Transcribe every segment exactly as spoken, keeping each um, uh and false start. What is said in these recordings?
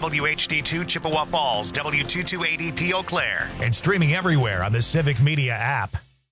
W H D two Chippewa Falls, W two two eight zero P Eau Claire. And streaming everywhere on the Civic Media app.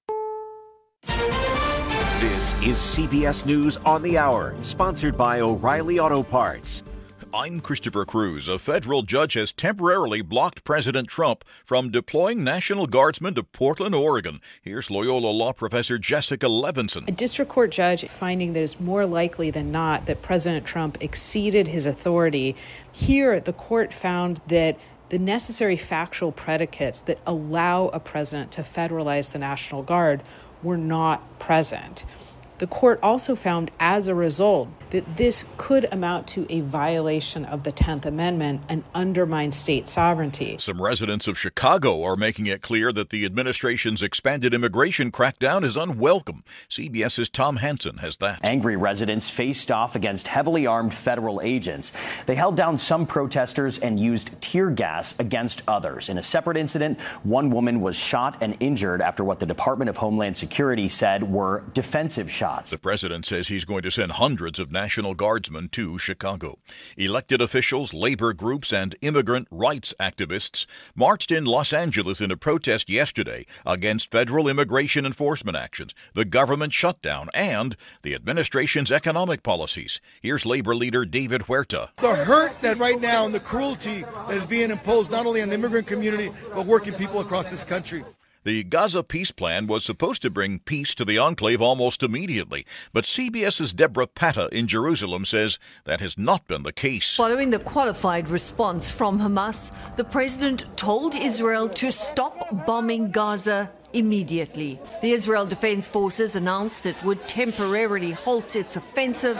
This is C B S News on the Hour, sponsored by O'Reilly Auto Parts. I'm Christopher Cruz. A federal judge has temporarily blocked President Trump from deploying National Guardsmen to Portland, Oregon. Here's Loyola Law Professor Jessica Levinson. A district court judge finding that it's more likely than not that President Trump exceeded his authority. Here, the court found that the necessary factual predicates that allow a president to federalize the National Guard were not present. The court also found, as a result, that this could amount to a violation of the tenth Amendment and undermine state sovereignty. Some residents of Chicago are making it clear that the administration's expanded immigration crackdown is unwelcome. CBS's Tom Hansen has that. Angry residents faced off against heavily armed federal agents. They held down some protesters and used tear gas against others. In a separate incident, one woman was shot and injured after what the Department of Homeland Security said were defensive shots. The president says he's going to send hundreds of National Guardsmen to Chicago. Elected officials, labor groups, and immigrant rights activists marched in Los Angeles in a protest yesterday against federal immigration enforcement actions, the government shutdown, and the administration's economic policies. Here's labor leader David Huerta. The hurt that right now and the cruelty that is being imposed not only on the immigrant community, but working people across this country. The Gaza peace plan was supposed to bring peace to the enclave almost immediately, but CBS's Deborah Patta in Jerusalem says that has not been the case. Following the qualified response from Hamas, the president told Israel to stop bombing Gaza immediately. The Israel Defense Forces announced it would temporarily halt its offensive,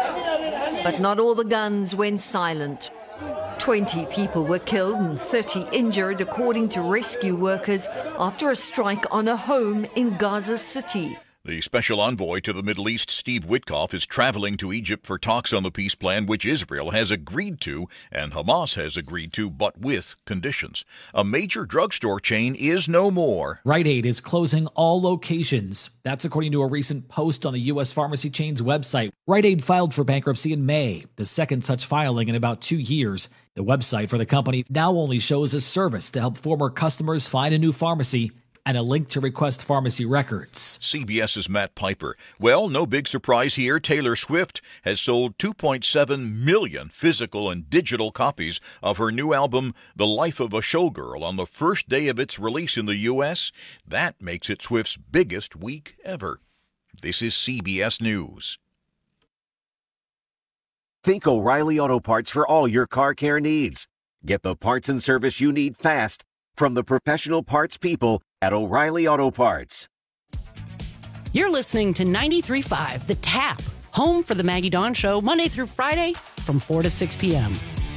but not all the guns went silent. twenty people were killed and thirty injured, according to rescue workers, after a strike on a home in Gaza City. The special envoy to the Middle East, Steve Witkoff, is traveling to Egypt for talks on the peace plan, which Israel has agreed to and Hamas has agreed to, but with conditions. A major drugstore chain is no more. Rite Aid is closing all locations. That's according to a recent post on the U S pharmacy chain's website. Rite Aid filed for bankruptcy in May, the second such filing in about two years. The website for the company now only shows a service to help former customers find a new pharmacy and a link to request pharmacy records. CBS's Matt Piper. Well, no big surprise here. Taylor Swift has sold two point seven million physical and digital copies of her new album, The Life of a Showgirl, on the first day of its release in the U S. That makes it Swift's biggest week ever. This is C B S News. Think O'Reilly Auto Parts for all your car care needs. Get the parts and service you need fast from the professional parts people at O'Reilly Auto Parts. You're listening to ninety-three point five The Tap, home for the Maggie Dawn Show, Monday through Friday from four to six p.m.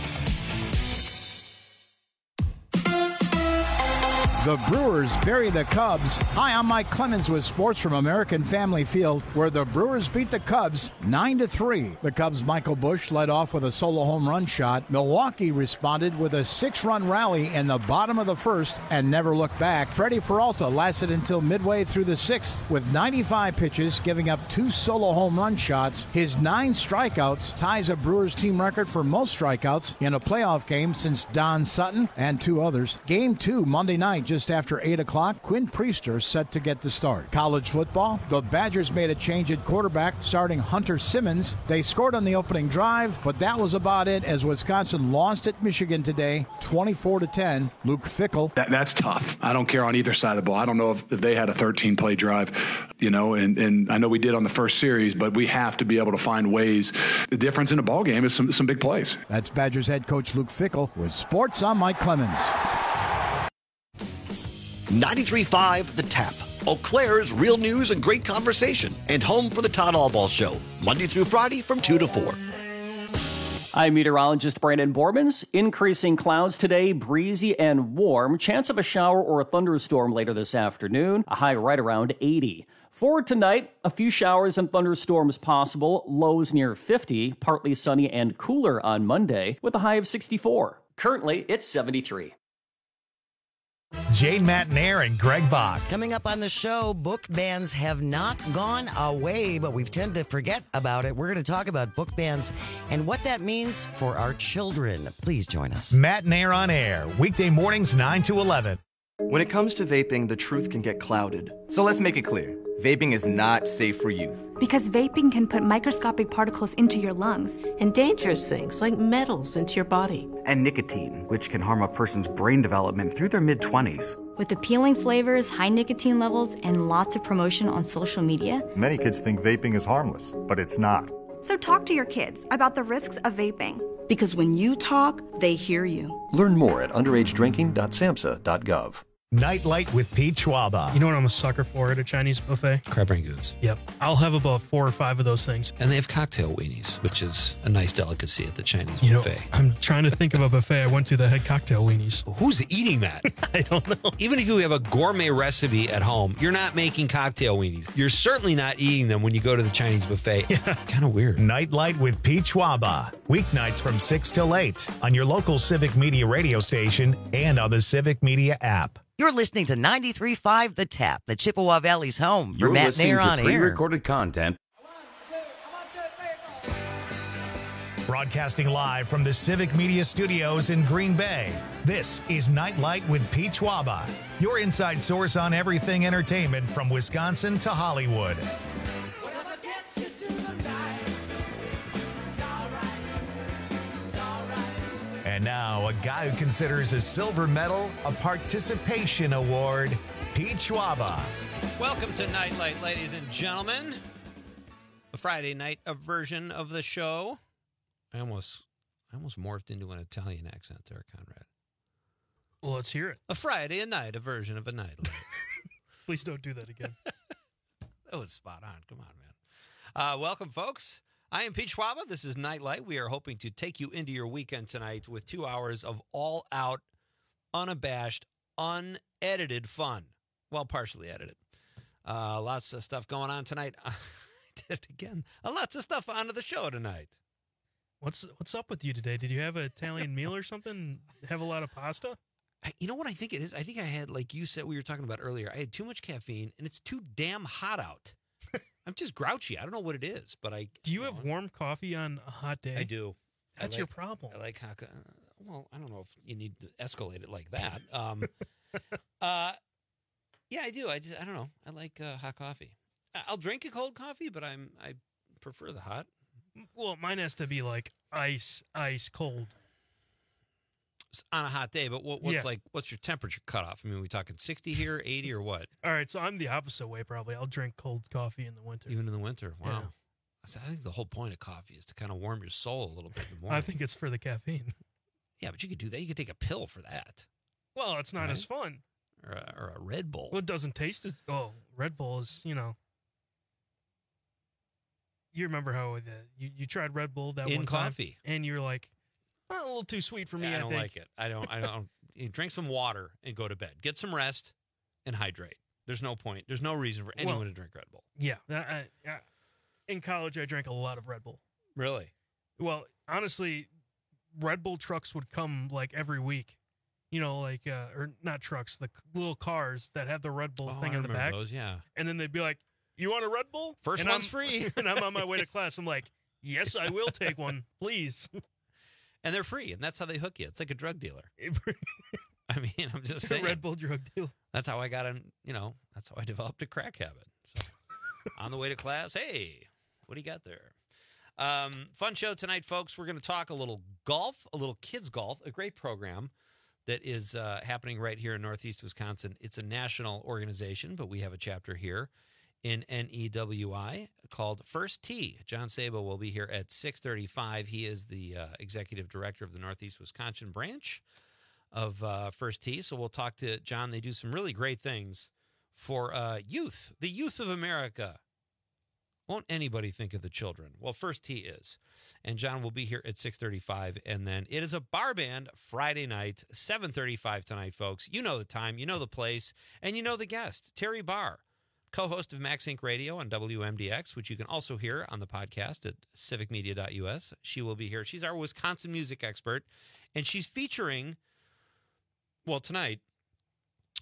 The Brewers bury the Cubs. Hi, I'm Mike Clemens with sports from American Family Field, where the Brewers beat the Cubs nine to three. The Cubs' Michael Busch led off with a solo home run shot. Milwaukee responded with a six-run rally in the bottom of the first and never looked back. Freddie Peralta lasted until midway through the sixth with ninety-five pitches, giving up two solo home run shots. His nine strikeouts ties a Brewers team record for most strikeouts in a playoff game since Don Sutton and two others. Game two, Monday night, just Just after eight o'clock, Quinn Priester set to get the start. College football, the Badgers made a change at quarterback, starting Hunter Simmons. They scored on the opening drive, but that was about it as Wisconsin lost at Michigan today, twenty-four to ten. Luke Fickell. That, that's tough. I don't care on either side of the ball. I don't know if, if they had a thirteen-play drive, you know, and, and I know we did on the first series, but we have to be able to find ways. The difference in a ball game is some, some big plays. That's Badgers head coach Luke Fickell with sports. I'm Mike Clemens. ninety-three point five The Tap, Eau Claire's real news and great conversation, and home for the Todd Allball Show, Monday through Friday from two to four. I'm meteorologist Brandon Bormans. Increasing clouds today, breezy and warm. Chance of a shower or a thunderstorm later this afternoon, a high right around eighty. For tonight, a few showers and thunderstorms possible, lows near fifty, partly sunny and cooler on Monday, with a high of sixty-four. Currently, it's seventy-three. Jane Matnair and Greg Bach. Coming up on the show, book bans have not gone away, but we tend to forget about it. We're going to talk about book bans and what that means for our children. Please join us. Matnair on Air, weekday mornings nine to eleven. When it comes to vaping, the truth can get clouded. So let's make it clear. Vaping is not safe for youth. Because vaping can put microscopic particles into your lungs. And dangerous things like metals into your body. And nicotine, which can harm a person's brain development through their mid-twenties. With appealing flavors, high nicotine levels, and lots of promotion on social media. Many kids think vaping is harmless, but it's not. So talk to your kids about the risks of vaping. Because when you talk, they hear you. Learn more at underage drinking dot samhsa dot gov. Nightlight with Pete Schwaba. You know what I'm a sucker for at a Chinese buffet? Crab rangoons. Yep. I'll have about four or five of those things. And they have cocktail weenies, which is a nice delicacy at the Chinese you buffet. Know, I'm trying to think of a buffet I went to that had cocktail weenies. Who's eating that? I don't know. Even if you have a gourmet recipe at home, you're not making cocktail weenies. You're certainly not eating them when you go to the Chinese buffet. Yeah. Kind of weird. Nightlight with Pete Schwaba. Weeknights from six till eight on your local Civic Media radio station and on the Civic Media app. You're listening to ninety-three point five The Tap, the Chippewa Valley's home for You're Matt listening Nair to on air. pre-recorded content. Broadcasting live from the Civic Media Studios in Green Bay, this is Nightlight with Pete Schwaba, your inside source on everything entertainment from Wisconsin to Hollywood. And now, a guy who considers a silver medal a participation award, Pete Schwaba. Welcome to Nightlight, ladies and gentlemen. A Friday night a version of the show. I almost, I almost morphed into an Italian accent there, Conrad. Well, let's hear it. A Friday a night, a version of a Nightlight. Please don't do that again. That was spot on. Come on, man. Uh, welcome, folks. I am Pete Schwaba. This is Nightlight. We are hoping to take you into your weekend tonight with two hours of all-out, unabashed, unedited fun. Well, partially edited. Uh, lots of stuff going on tonight. I did it again. Uh, lots of stuff onto the show tonight. What's what's up with you today? Did you have an Italian meal or something? Have a lot of pasta? I, you know what I think it is? I think I had, like you said, we were talking about earlier, I had too much caffeine, and it's too damn hot out. I'm just grouchy. I don't know what it is, but I... Do you have warm coffee on a hot day? I do. That's I like, your problem. I like hot... Well, I don't know if you need to escalate it like that. Um, uh, yeah, I do. I just, I don't know. I like uh, hot coffee. I'll drink a cold coffee, but I'm I prefer the hot. Well, mine has to be like ice, ice cold. On a hot day, but what, what's yeah. like? What's your temperature cutoff? I mean, are we talking sixty here, eighty, or what? All right, so I'm the opposite way. Probably, I'll drink cold coffee in the winter. Even in the winter, wow. Yeah. I think the whole point of coffee is to kind of warm your soul a little bit in the morning. I think it's for the caffeine. Yeah, but you could do that. You could take a pill for that. Well, it's not right? as fun. Or a, or a Red Bull. Well, it doesn't taste as. Oh, Red Bull is, you know. You remember how the, you you tried Red Bull that in one coffee, time, and you're like. Well, a little too sweet for me. Yeah, I I don't think. like it. I don't. I don't. You drink some water and go to bed. Get some rest and hydrate. There's no point. There's no reason for anyone well, to drink Red Bull. Yeah, I, I, I, in college, I drank a lot of Red Bull. Really? Well, honestly, Red Bull trucks would come like every week. You know, like uh, or not trucks, the little cars that have the Red Bull Oh, thing I in the remember back. those, yeah. And then they'd be like, "You want a Red Bull? First and one's I'm, free." And I'm on my way to class. I'm like, "Yes, I will take one, please." And they're free, and that's how they hook you. It's like a drug dealer. I mean, I'm just saying. Red Bull drug deal. That's how I got in, you know, that's how I developed a crack habit. So, on the way to class, hey, what do you got there? Um, fun show tonight, folks. We're going to talk a little golf, a little kids golf, a great program that is uh, happening right here in Northeast Wisconsin. It's a national organization, but we have a chapter here in N E W I called First Tee. John Sabo will be here at six thirty-five. He is the uh, executive director of the Northeast Wisconsin branch of uh, First Tee. So we'll talk to John. They do some really great things for uh, youth, the youth of America. Won't anybody think of the children? Well, First Tee is. And John will be here at six thirty-five. And then it is a bar band Friday night, seven thirty-five tonight, folks. You know the time, you know the place, and you know the guest, Terry Barr, co-host of Max Inc Radio on W M D X, which you can also hear on the podcast at civic media dot U S. She will be here. She's our Wisconsin music expert, and she's featuring, well, tonight,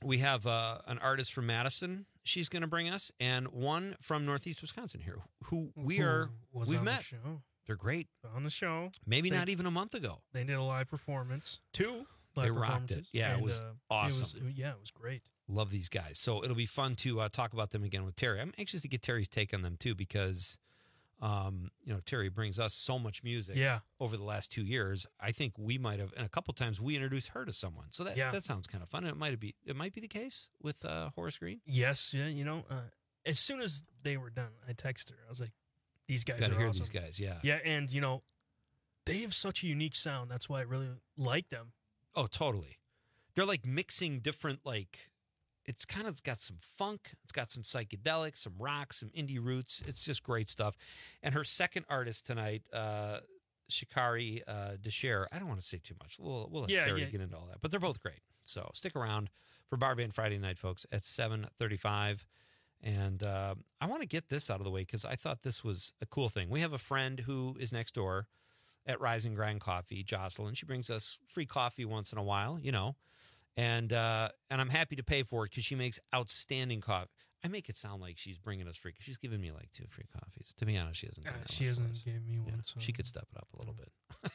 we have uh, an artist from Madison she's going to bring us, and one from Northeast Wisconsin here, who we are, was we've on met. The show. They're great. On the show. Maybe they, not even a month ago. They did a live performance. Two live They rocked it. Yeah, and, it was uh, awesome. It was, yeah, it was great. Love these guys. So it'll be fun to uh, talk about them again with Terry. I'm anxious to get Terry's take on them, too, because, um, you know, Terry brings us so much music yeah. over the last two years. I think we might have, and a couple times we introduced her to someone. So that, yeah. that sounds kind of fun. It might be it might be the case with uh, Horace Green. Yes. Yeah. You know, uh, as soon as they were done, I texted her. I was like, these guys Gotta are hear awesome. these guys, yeah. Yeah, and, you know, they have such a unique sound. That's why I really like them. Oh, totally. They're like mixing different, like, it's kind of got some funk. It's got some psychedelics, some rock, some indie roots. It's just great stuff. And her second artist tonight, uh, Shikari uh, Desher. I don't want to say too much. We'll, we'll let Yeah, Terry yeah. get into all that. But they're both great. So stick around for Bar Band Friday night, folks, at seven thirty-five. And uh, I want to get this out of the way because I thought this was a cool thing. We have a friend who is next door at Rise and Grind Coffee, Jocelyn. She brings us free coffee once in a while, you know. And uh, and I'm happy to pay for it because she makes outstanding coffee. I make it sound like she's bringing us free because she's giving me like two free coffees. To be honest, she hasn't. Uh, Done that she much for hasn't us. given me one. Yeah, So. she could step it up a little bit.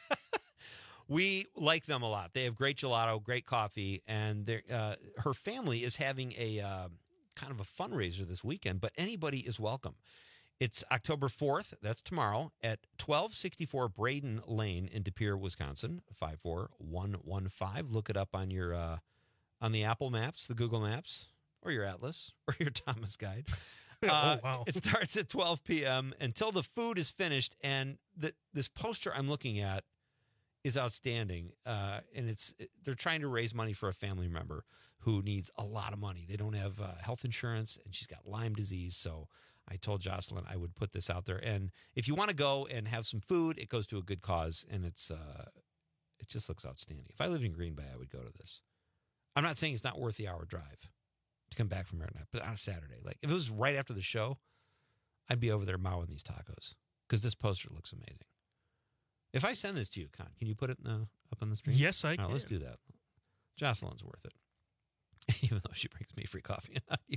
We like them a lot. They have great gelato, great coffee, and they're, uh, her family is having a uh, kind of a fundraiser this weekend. But anybody is welcome. It's October fourth. That's tomorrow at twelve sixty-four Braden Lane in De Pere, Wisconsin. five four one one five. Look it up on your uh, on the Apple Maps, the Google Maps, or your Atlas, or your Thomas Guide. Uh, oh, wow. It starts at twelve p.m. until the food is finished. And the, this poster I'm looking at is outstanding. Uh, and it's they're trying to raise money for a family member who needs a lot of money. They don't have uh, health insurance, and she's got Lyme disease. So I told Jocelyn I would put this out there. And if you want to go and have some food, it goes to a good cause, and it's uh, it just looks outstanding. If I lived in Green Bay, I would go to this. I'm not saying it's not worth the hour drive to come back from Marinette, but on a Saturday, like if it was right after the show, I'd be over there mowing these tacos because this poster looks amazing. If I send this to you, Con, can you put it in the, up on the stream? Yes, I All right, can. let's do that. Jocelyn's worth it, even though she brings me free coffee and not you.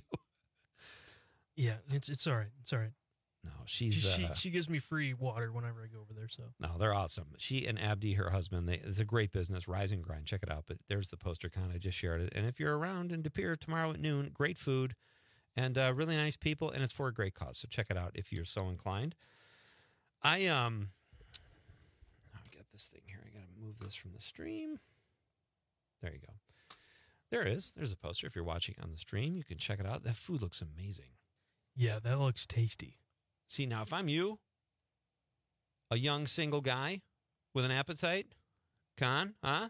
Yeah, it's it's all right. It's all right. No, she's she uh, she gives me free water whenever I go over there. So no, they're awesome. She and Abdi, her husband, they, it's a great business. Rise and Grind, check it out. But there's the poster, Con. I just shared it. And if you're around in De Pere tomorrow at noon, great food and uh, really nice people, and it's for a great cause. So check it out if you're so inclined. I um, I'll get this thing here. I got to move this from the stream. There you go. There it is. There's a poster. If you're watching on the stream, you can check it out. That food looks amazing. yeah, that looks tasty. See, now, if I'm you, a young single guy with an appetite, Con, huh?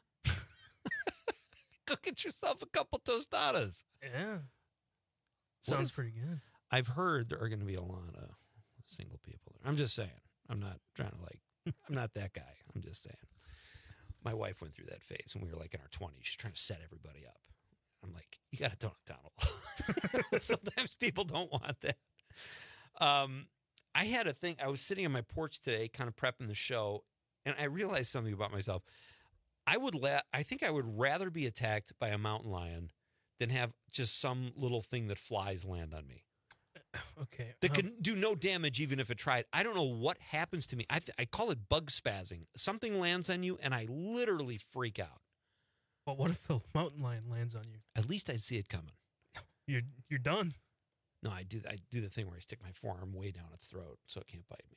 Go get yourself a couple tostadas. Yeah, sounds if- pretty good. I've heard there are going to be a lot of single people there. I'm just saying. I'm not trying to, like, I'm not that guy. I'm just saying. My wife went through that phase when we were, like, in our twenties. She's trying to set everybody up. I'm like, you got a donut, Donald. Sometimes people don't want that. Um, I had a thing. I was sitting on my porch today, kind of prepping the show, and I realized something about myself. I would la- I think I would rather be attacked by a mountain lion than have just some little thing that flies land on me. Okay, That um, can do no damage even if it tried. I don't know what happens to me. I, th- I call it bug spazzing. Something lands on you, and I literally freak out. But what if a mountain lion lands on you? At least I see it coming. You're you're done. No, I do. I do the thing where I stick my forearm way down its throat so it can't bite me.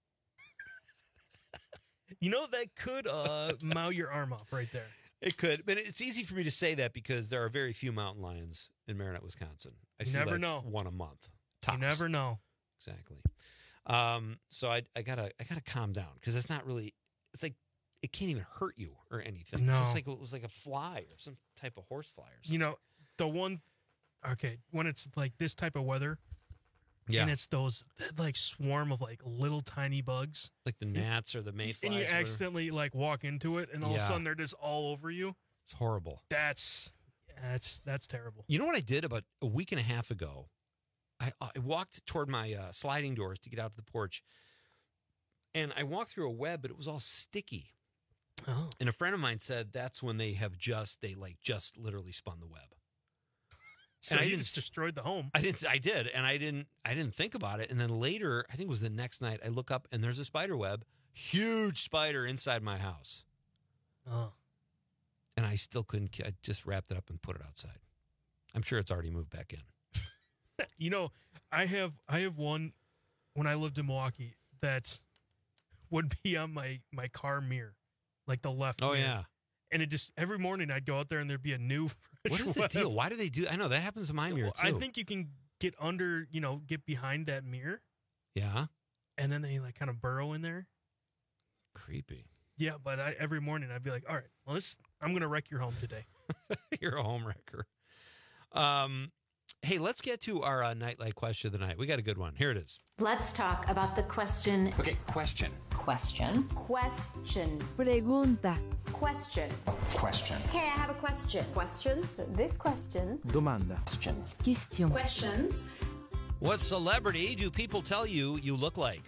You know that could uh mow your arm off right there. It could, but it's easy for me to say that because there are very few mountain lions in Marinette, Wisconsin. I You see never like know. one a month. Tops. You never know. Exactly. Um, so I, I gotta, I gotta calm down because it's not really. It's like it can't even hurt you or anything. It's No. just like it was like a fly or some type of horse fly or something. You know, the one. Okay, when it's like this type of weather, Yeah. and it's those that, like swarm of like little tiny bugs, like the gnats or the mayflies. and you or whatever. accidentally like walk into it, and all of Yeah. a sudden they're just all over you. It's horrible. That's that's that's terrible. You know what I did about a week and a half ago? I, I walked toward my uh, sliding doors to get out to the porch, and I walked through a web, but it was all sticky. Oh. And a friend of mine said that's when they have just, they like just literally spun the web. So and I you didn't just destroyed the home. I didn't. I did, and I didn't. I didn't think about it. And then later, I think it was the next night, I look up and there's a spider web, huge spider inside my house. Oh. And I still couldn't. I just wrapped it up and put it outside. I'm sure it's already moved back in. You know, I have I have one when I lived in Milwaukee that would be on my my car mirror, like the left. Oh mirror. yeah. And it just every morning I'd go out there and there'd be a new. What is the web. deal? Why do they do? I know that happens to my mirror too. I think you can get under, you know, get behind that mirror. Yeah. And then they like kind of burrow in there. Creepy. Yeah, but I, every morning I'd be like, all right, well, this I'm gonna wreck your home today. You're a home wrecker. Um, hey, let's get to our uh, nightlight question of the night. We got a good one. Here it is. Let's talk about the question. Okay, question. Question. Question. Pregunta. Question. Question. Hey, I have a question. Questions? This question. Domanda. Question. Question. Questions. What celebrity do people tell you you look like?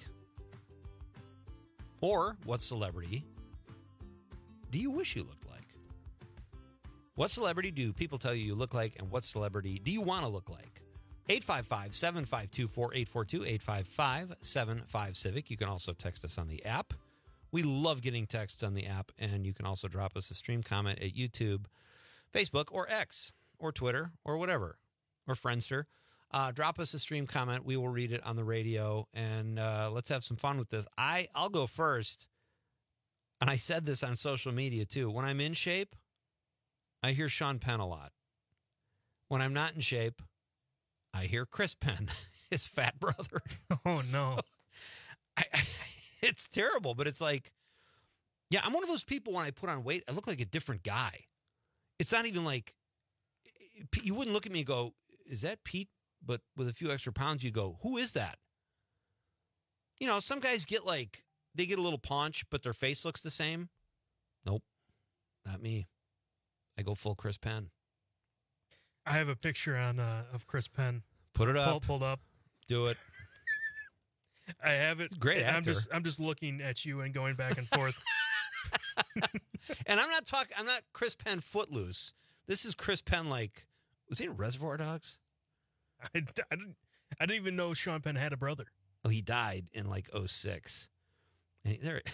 Or what celebrity do you wish you looked like? What celebrity do people tell you you look like, and what celebrity do you want to look like? eight five five, seven five two, four eight four two, eight five five, seven five, Civic. You can also text us on the app. We love getting texts on the app, and you can also drop us a stream comment at YouTube, Facebook, or X, or Twitter, or whatever, or Friendster. Uh, drop us a stream comment. We will read it on the radio, and uh, let's have some fun with this. I, I'll go first, and I said this on social media, too. When I'm in shape, I hear Sean Penn a lot. When I'm not in shape, I hear Chris Penn, his fat brother. Oh, so, no. I, I, it's terrible, but it's like, yeah, I'm one of those people when I put on weight, I look like a different guy. It's not even like, you wouldn't look at me and go, is that Pete? But with a few extra pounds, you go, who is that? You know, some guys get like, they get a little paunch, but their face looks the same. Nope, not me. I go full Chris Penn. I have a picture on uh, of Chris Penn. Put it up. Pull, pulled up. Do it. I have it. Great actor. I'm just I'm just looking at you and going back and forth. And I'm not talking. I'm not Chris Penn Footloose. This is Chris Penn. Like, was he in Reservoir Dogs? I, I didn't. I didn't even know Sean Penn had a brother. Oh, he died in like oh six. And he, there.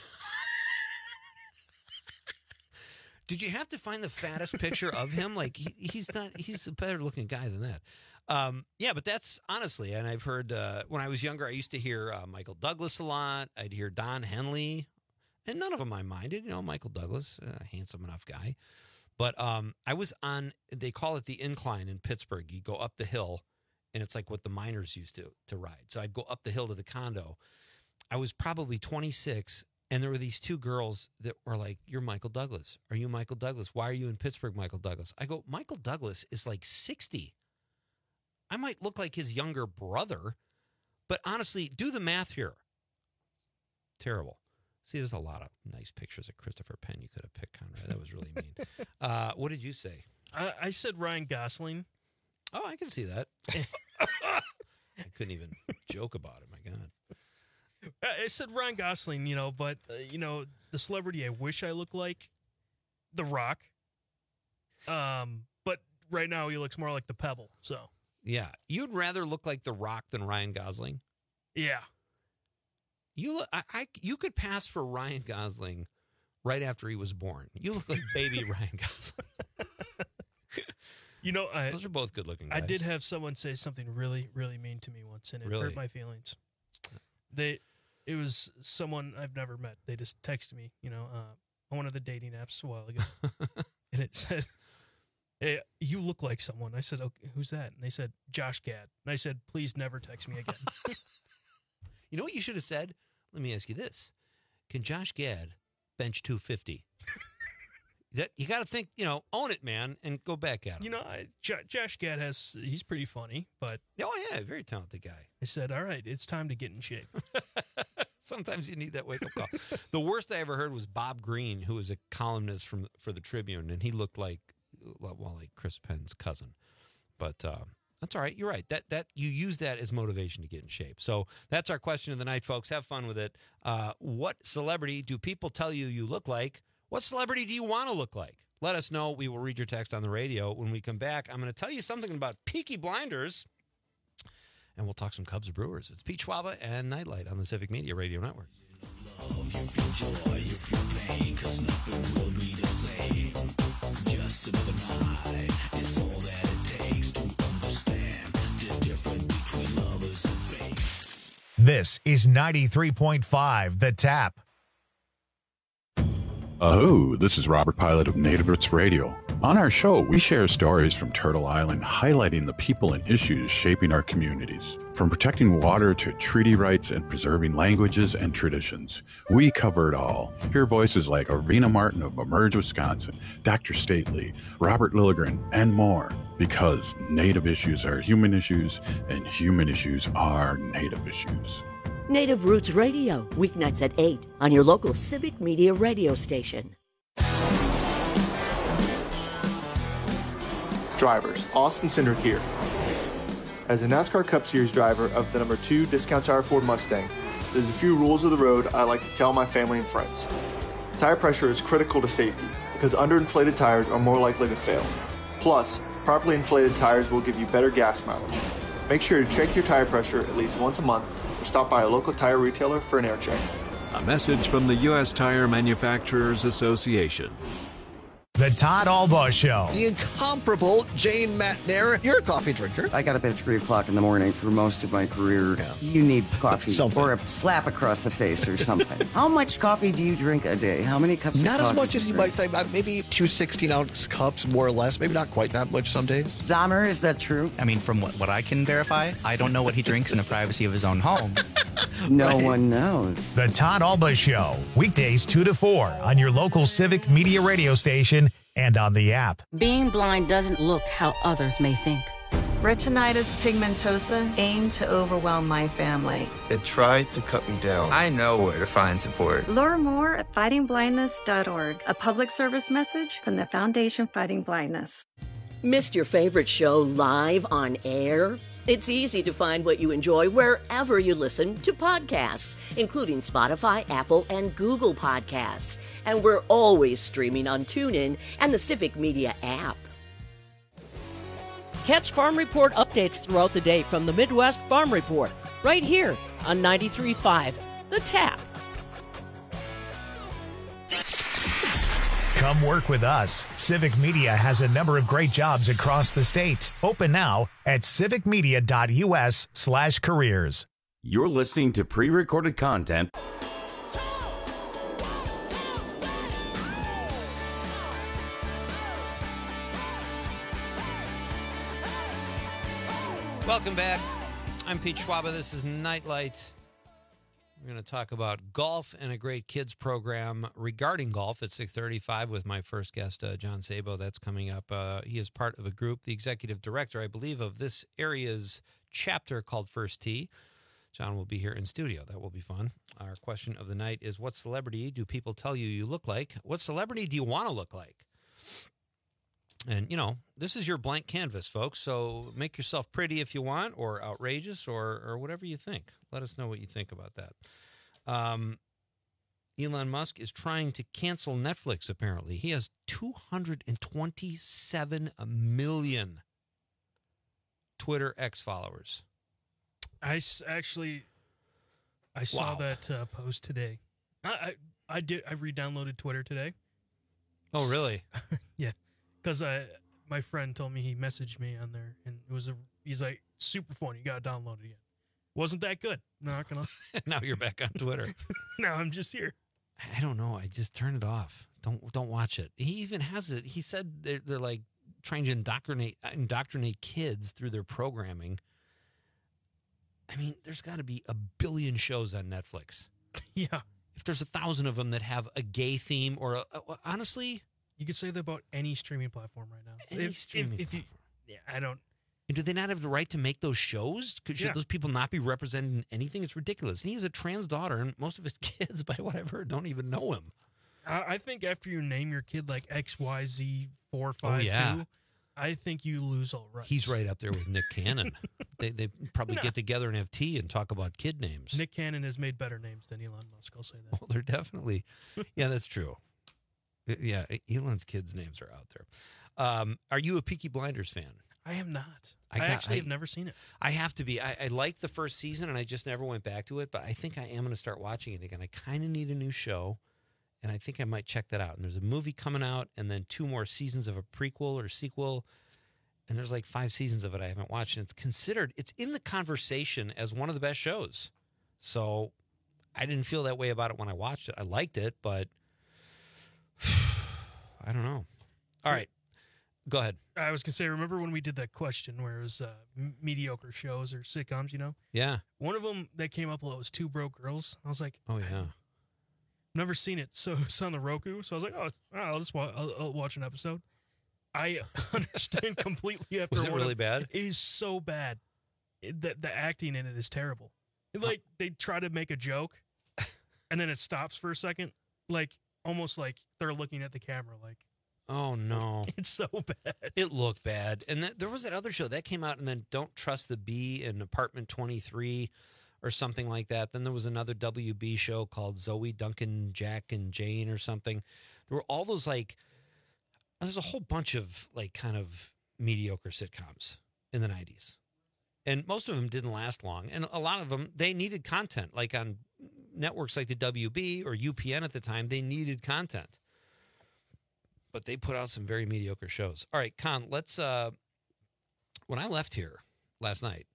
Did you have to find the fattest picture of him? Like he, he's not. He's a better looking guy than that. Um, yeah, but that's honestly. And I've heard uh, when I was younger, I used to hear uh, Michael Douglas a lot. I'd hear Don Henley, and none of them I minded. You know, Michael Douglas, a handsome enough guy. But um, I was on. They call it the incline in Pittsburgh. You go up the hill, and it's like what the miners used to to ride. So I'd go up the hill to the condo. I was probably twenty-six. And there were these two girls that were like, you're Michael Douglas. Are you Michael Douglas? Why are you in Pittsburgh, Michael Douglas? I go, Michael Douglas is like sixty. I might look like his younger brother, but honestly, do the math here. Terrible. See, there's a lot of nice pictures of Christopher Penn you could have picked, Conrad. That was really mean. uh, what did you say? I, I said Ryan Gosling. Oh, I can see that. I couldn't even joke about it. My God. I said Ryan Gosling, you know, but, uh, you know, the celebrity I wish I looked like, The Rock. Um, but right now he looks more like the Pebble, so. Yeah. You'd rather look like The Rock than Ryan Gosling? Yeah. You look, I, I, you could pass for Ryan Gosling right after he was born. You look like baby Ryan Gosling. You know, I, those are both good looking guys. I did have someone say something really, really mean to me once, and it really? hurt my feelings. They, it was someone I've never met. They just texted me, you know, uh, on one of the dating apps a while ago, and it said, "Hey, you look like someone." I said, "Okay, who's that?" And they said, "Josh Gad." And I said, "Please never text me again." You know what you should have said? Let me ask you this: can Josh Gad bench two fifty? That you got to think, you know, own it, man, and go back at him. You know, I, J- Josh Gad has, he's pretty funny, but. Oh, yeah, very talented guy. I said, all right, it's time to get in shape. Sometimes you need that wake-up call. The worst I ever heard was Bob Green, who was a columnist from for the Tribune, and he looked like, well, like Chris Penn's cousin. But uh, that's all right. You're right. That that you use that as motivation to get in shape. So that's our question of the night, folks. Have fun with it. Uh, what celebrity do people tell you you look like? What What celebrity do you want to look like? Let us know. We will read your text on the radio. When we come back, I'm going to tell you something about Peaky Blinders, and we'll talk some Cubs Brewers. It's Pete Schwaba and Nightlight on the Civic Media Radio Network. Love, you feel joy, you feel pain, 'cause nothing will be the same. Just another night is all that it takes to understand the difference between lovers and fate. This is ninety-three point five The Tap. Aho, this is Robert Pilot of Native Roots Radio. On our show, we share stories from Turtle Island highlighting the people and issues shaping our communities. From protecting water to treaty rights and preserving languages and traditions, we cover it all. Hear voices like Arvina Martin of Emerge, Wisconsin, Doctor Stately, Robert Lilligren, and more. Because Native issues are human issues, and human issues are Native issues. Native Roots Radio, weeknights at eight on your local Civic Media radio station. Drivers, Austin Cindric here. As a NASCAR Cup Series driver of the number two Discount Tire Ford Mustang, there's a few rules of the road I like to tell my family and friends. Tire pressure is critical to safety because underinflated tires are more likely to fail. Plus, properly inflated tires will give you better gas mileage. Make sure to check your tire pressure at least once a month or stop by a local tire retailer for an air check. A message from the U S Tire Manufacturers Association. The Todd Albaugh Show. The incomparable Jane Matnair. You're a coffee drinker. I got up at three o'clock in the morning for most of my career. Yeah. You need coffee something. Or a slap across the face or something. How much coffee do you drink a day? How many cups not of coffee? Not as much as you drink? might think. Maybe two sixteen-ounce cups, more or less. Maybe not quite that much some days. Zahmer, is that true? I mean, from what, what I can verify, I don't know what he drinks in the privacy of his own home. No right. one knows. The Todd Albaugh Show, weekdays two to four on your local Civic Media radio station and on the app. Being blind doesn't look how others may think. Retinitis pigmentosa aimed to overwhelm my family. It tried to cut me down. I know where to find support. Learn more at fighting blindness dot org, a public service message from the Foundation Fighting Blindness. Missed your favorite show live on air? It's easy to find what you enjoy wherever you listen to podcasts, including Spotify, Apple, and Google Podcasts. And we're always streaming on TuneIn and the Civic Media app. Catch Farm Report updates throughout the day from the Midwest Farm Report, right here on ninety-three point five The Tap. Come work with us. Civic Media has a number of great jobs across the state. Open now at civicmedia.us slash careers. You're listening to pre-recorded content. Welcome back. I'm Pete Schwaba. This is Nightlight. We're going to talk about golf and a great kids program regarding golf at six thirty-five with my first guest, uh, John Sabo. That's coming up. Uh, he is part of a group, the executive director, I believe, of this area's chapter called First Tee. John will be here in studio. That will be fun. Our question of the night is, what celebrity do people tell you you look like? What celebrity do you want to look like? And, you know, this is your blank canvas, folks, so make yourself pretty if you want, or outrageous, or or whatever you think. Let us know what you think about that. Um, Elon Musk is trying to cancel Netflix, apparently. He has two hundred twenty-seven million Twitter X followers. I s- actually, I saw Wow. that uh, post today. I, I I did. I re-downloaded Twitter today. Oh, really? Yeah, because I my friend told me he messaged me on there, and it was a. He's like, super fun. You got to download it again. Wasn't that good? Not gonna. Now you're back on Twitter. Now I'm just here. I don't know. I just turn it off. Don't don't watch it. He even has it. He said they're, they're like trying to indoctrinate indoctrinate kids through their programming. I mean, there's got to be a billion shows on Netflix. Yeah. If there's a thousand of them that have a gay theme, or a, a, honestly, you could say that about any streaming platform right now. Any if, streaming if, if you, yeah, I don't. And do they not have the right to make those shows? Could should Yeah. those people not be represented in anything? It's ridiculous. And he has a trans daughter, and most of his kids, by what I've heard, don't even know him. I, I think after you name your kid like X Y Z four five two, yeah. I think you lose all rights. He's right up there with Nick Cannon. they they probably get together and have tea and talk about kid names. Nick Cannon has made better names than Elon Musk. I'll say that. Well, they're definitely, yeah, that's true. Yeah, Elon's kids' names are out there. Um, are you a Peaky Blinders fan? I am not. I I, got- actually I- have never seen it. I have to be. I, I liked the first season, and I just never went back to it. But I think I am going to start watching it again. I kind of need a new show, and I think I might check that out. And there's a movie coming out, and then two more seasons of a prequel or sequel. And there's like five seasons of it I haven't watched. And it's considered, it's in the conversation as one of the best shows. So I didn't feel that way about it when I watched it. I liked it, but I don't know. All right. Go ahead. I was gonna say, remember when we did that question where it was uh, m- mediocre shows or sitcoms? You know, Yeah. one of them that came up a lot was Two Broke Girls. I was like, Oh, yeah. never seen it, so it's on the Roku. So I was like, oh, I'll just wa- I'll, I'll watch an episode. I understand completely after. Was it one really of- bad? It is so bad. It, the the acting in it is terrible. It, like they try to make a joke, and then it stops for a second, like almost like they're looking at the camera. Like, Oh, no. it's so bad. It looked bad. And th- there was that other show that came out, and then Don't Trust the Bee in Apartment twenty-three or something like that. Then there was another W B show called Zoe, Duncan, Jack, and Jane or something. There were all those, like, there's a whole bunch of, like, kind of mediocre sitcoms in the nineties. And most of them didn't last long. And a lot of them, they needed content. Like on networks like the W B or U P N at the time, they needed content. But they put out some very mediocre shows. All right, Con, let's, uh, when I left here last night,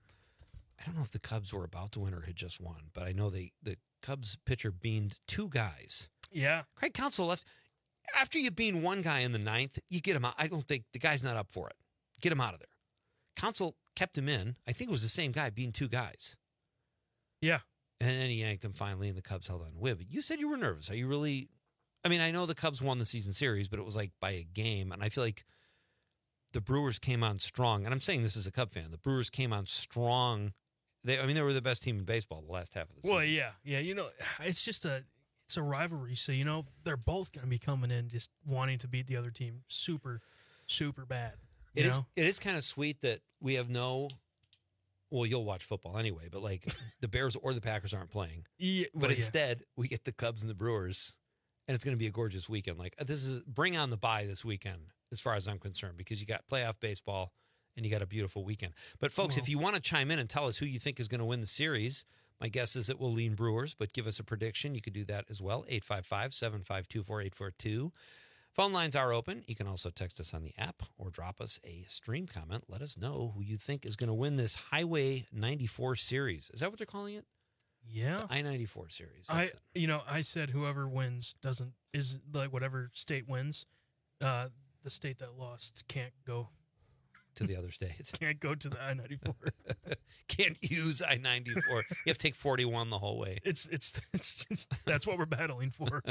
I don't know if the Cubs were about to win or had just won, but I know they the Cubs pitcher beamed two guys. Yeah. Craig Counsell left. After you bean one guy in the ninth, you get him out. I don't think the guy's not up for it. Get him out of there. Counsell kept him in. I think it was the same guy being two guys. Yeah. And then he yanked him finally, and the Cubs held on to win. But you said you were nervous. Are you really? I mean, I know the Cubs won the season series, but it was like by a game. And I feel like the Brewers came on strong. And I'm saying this as a Cub fan. The Brewers came on strong. They, I mean, they were the best team in baseball the last half of the season. Well, yeah, yeah. You know, it's just a it's a rivalry. So you know they're both going to be coming in just wanting to beat the other team super, super bad. You It is. know? It is kind of sweet that we have no. Well, you'll watch football anyway, but like the Bears or the Packers aren't playing. Yeah, but well, yeah. instead, we get the Cubs and the Brewers, and it's going to be a gorgeous weekend. Like this is bring on the bye this weekend, as far as I'm concerned, because you got playoff baseball and you got a beautiful weekend. But folks, Well- if you want to chime in and tell us who you think is going to win the series, my guess is it will lean Brewers, but give us a prediction. You could do that as well. eight five five, seven five two, four eight four two. Phone lines are open. You can also text us on the app or drop us a stream comment. Let us know who you think is going to win this Highway ninety-four series. Is that what they're calling it? Yeah. The I ninety-four series. I That's it. you know I said whoever wins doesn't is like whatever state wins, uh, the state that lost can't go To the other states. can't go to the I ninety-four. Can't use I ninety-four. You have to take forty-one the whole way. It's it's it's just, that's what we're battling for.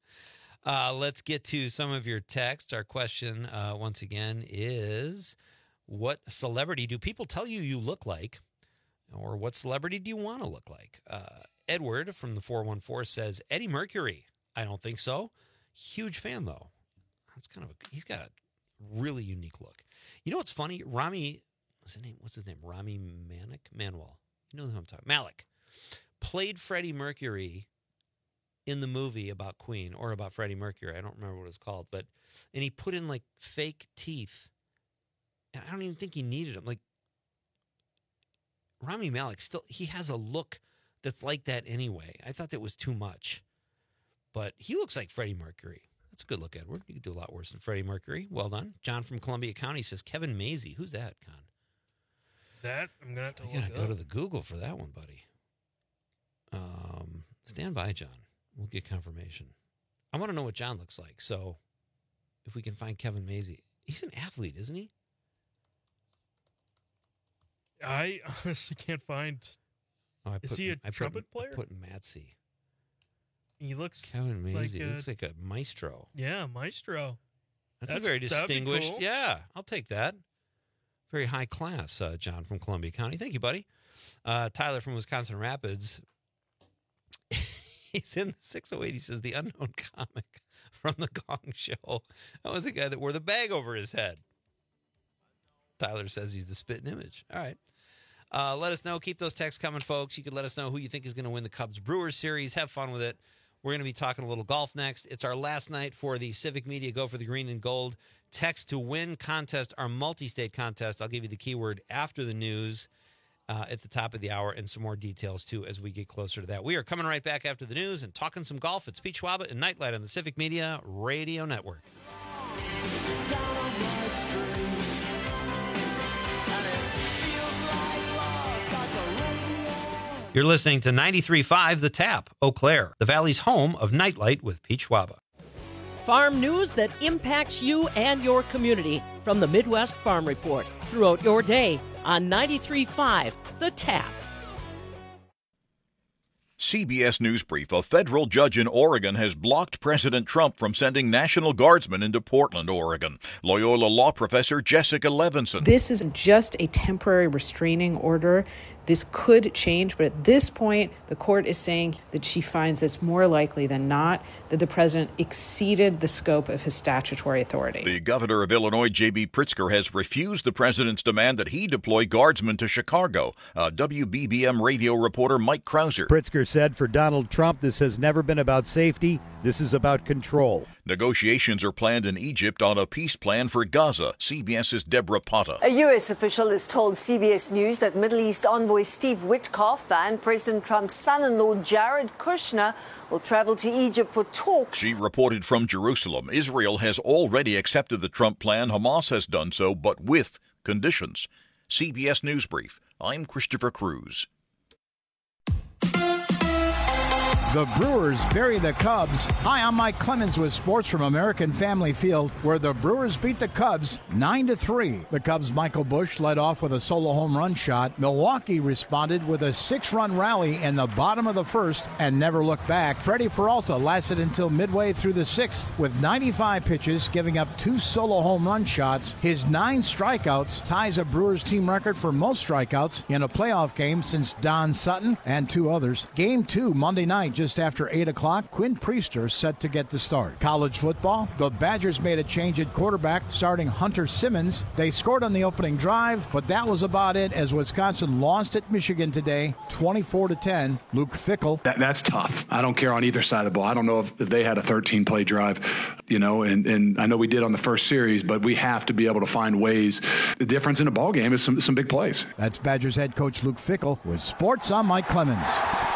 Uh, let's get to some of your texts. Our question, uh, once again, is what celebrity do people tell you you look like? Or what celebrity do you want to look like? Uh, Edward from the four one four says, Eddie Mercury. I don't think so. Huge fan, though. That's kind of a, he's got a really unique look. You know what's funny? Rami, what's his name? What's his name? Rami Malek? Manuel. You know who I'm talking about. Malik. Played Freddie Mercury in the movie about Queen or about Freddie Mercury. I don't remember what it was called, but and he put in like fake teeth, and I don't even think he needed them. Like Rami Malek, still he has a look that's like that anyway. I thought that was too much, but he looks like Freddie Mercury. That's a good look, Edward. You could do a lot worse than Freddie Mercury. Well done. John from Columbia County says Kevin Mazie. Who's that, Con? That I'm gonna have to. You look gotta go up. to the Google for that one, buddy. Um, stand by, John. We'll get confirmation. I want to know what John looks like. So, if we can find Kevin Mazie, he's an athlete, isn't he? I honestly can't find. Oh, I Is put, he a I put- trumpet I player? put Matsy. He looks Kevin Mazie like a, looks like a maestro. yeah, maestro. That's, That's- very that'd be distinguished. cool. Yeah, I'll take that. Very high class, uh, John from Columbia County. Thank you, buddy. Uh, Tyler from Wisconsin Rapids. He's in the six oh eight. He says, the unknown comic from the Gong Show. That was the guy that wore the bag over his head. Tyler says he's the spitting image. All right. Uh, let us know. Keep those texts coming, folks. You can let us know who you think is going to win the Cubs Brewers series. Have fun with it. We're going to be talking a little golf next. It's our last night for the Civic Media Go for the Green and Gold Text to Win contest, our multi-state contest. I'll give you the keyword after the news uh, at the top of the hour and some more details, too, as we get closer to that. We are coming right back after the news and talking some golf. It's Pete Schwaba and Nightlight on the Civic Media Radio Network. You're listening to ninety-three point five The Tap, Eau Claire, the Valley's home of Nightlight with Pete Schwaba. Farm news that impacts you and your community from the Midwest Farm Report throughout your day on ninety-three point five The Tap. C B S News Brief. A federal judge in Oregon has blocked President Trump from sending National Guardsmen into Portland, Oregon. Loyola law professor Jessica Levinson. This isn't just a temporary restraining order. This could change, but at this point, the court is saying that she finds it's more likely than not that the president exceeded the scope of his statutory authority. The governor of Illinois, J B Pritzker, has refused the president's demand that he deploy guardsmen to Chicago. Uh, W B B M radio reporter Mike Krauser. Pritzker said for Donald Trump, this has never been about safety. This is about control. Negotiations are planned in Egypt on a peace plan for Gaza. CBS's Deborah Pata. A U S official has told C B S News that Middle East envoy Steve Witkoff and President Trump's son-in-law Jared Kushner will travel to Egypt for talks. She reported from Jerusalem. Israel has already accepted the Trump plan. Hamas has done so, but with conditions. C B S News Brief. I'm Christopher Cruz. The Brewers bury the Cubs. Hi, I'm Mike Clemens with sports from American Family Field, where the Brewers beat the Cubs nine to three. The Cubs' Michael Busch led off with a solo home run shot. Milwaukee responded with a six-run rally in the bottom of the first and never looked back. Freddie Peralta lasted until midway through the sixth with ninety-five pitches, giving up two solo home run shots. His nine strikeouts ties a Brewers team record for most strikeouts in a playoff game since Don Sutton and two others. Game two, Monday night, just after eight o'clock, Quinn Priester set to get the start. College football, the Badgers made a change at quarterback, starting Hunter Simmons. They scored on the opening drive, but that was about it as Wisconsin lost at Michigan today, twenty-four to ten. Luke Fickell. That, that's tough. I don't care on either side of the ball. I don't know if, if they had a thirteen-play drive, you know, and, and I know we did on the first series, but we have to be able to find ways. The difference in a ball game is some, some big plays. That's Badgers head coach Luke Fickell with sports. I'm Mike Clemens.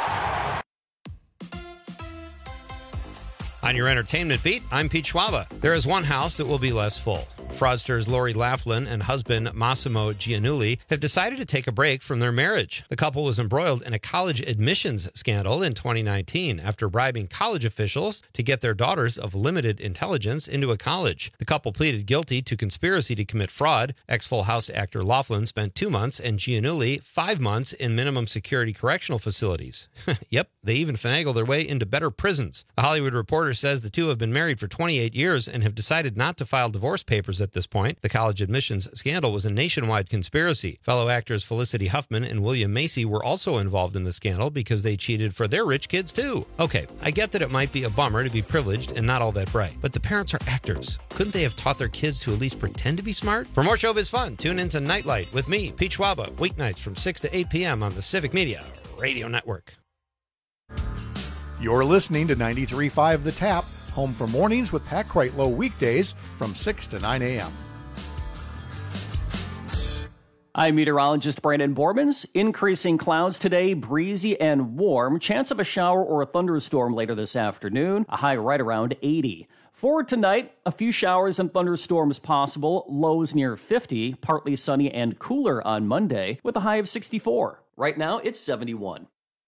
On your entertainment beat, I'm Pete Schwaba. There is one house that will be less full. Fraudsters Lori Laughlin and husband Massimo Giannulli have decided to take a break from their marriage. The couple was embroiled in a college admissions scandal in twenty nineteen after bribing college officials to get their daughters of limited intelligence into a college. The couple pleaded guilty to conspiracy to commit fraud. Ex-Full House actor Laughlin spent two months and Giannulli five months in minimum security correctional facilities. Yep, they even finagled their way into better prisons. The Hollywood Reporter says the two have been married for twenty-eight years and have decided not to file divorce papers at this point. The college admissions scandal was a nationwide conspiracy. Fellow actors Felicity Huffman and William Macy were also involved in the scandal because they cheated for their rich kids too. Okay, I get that it might be a bummer to be privileged and not all that bright, but the parents are actors. Couldn't they have taught their kids to at least pretend to be smart? For more showbiz fun, tune into Nightlight with me, Pete Schwaba, weeknights from six to eight p.m. on the Civic Media Radio Network. You're listening to ninety-three point five The Tap, home for mornings with Pat Kreitlow weekdays from six to nine a.m. I'm meteorologist Brandon Bormans. Increasing clouds today, breezy and warm. Chance of a shower or a thunderstorm later this afternoon, a high right around eighty. For tonight, a few showers and thunderstorms possible, lows near fifty, partly sunny and cooler on Monday, with a high of sixty-four. Right now, it's seventy-one.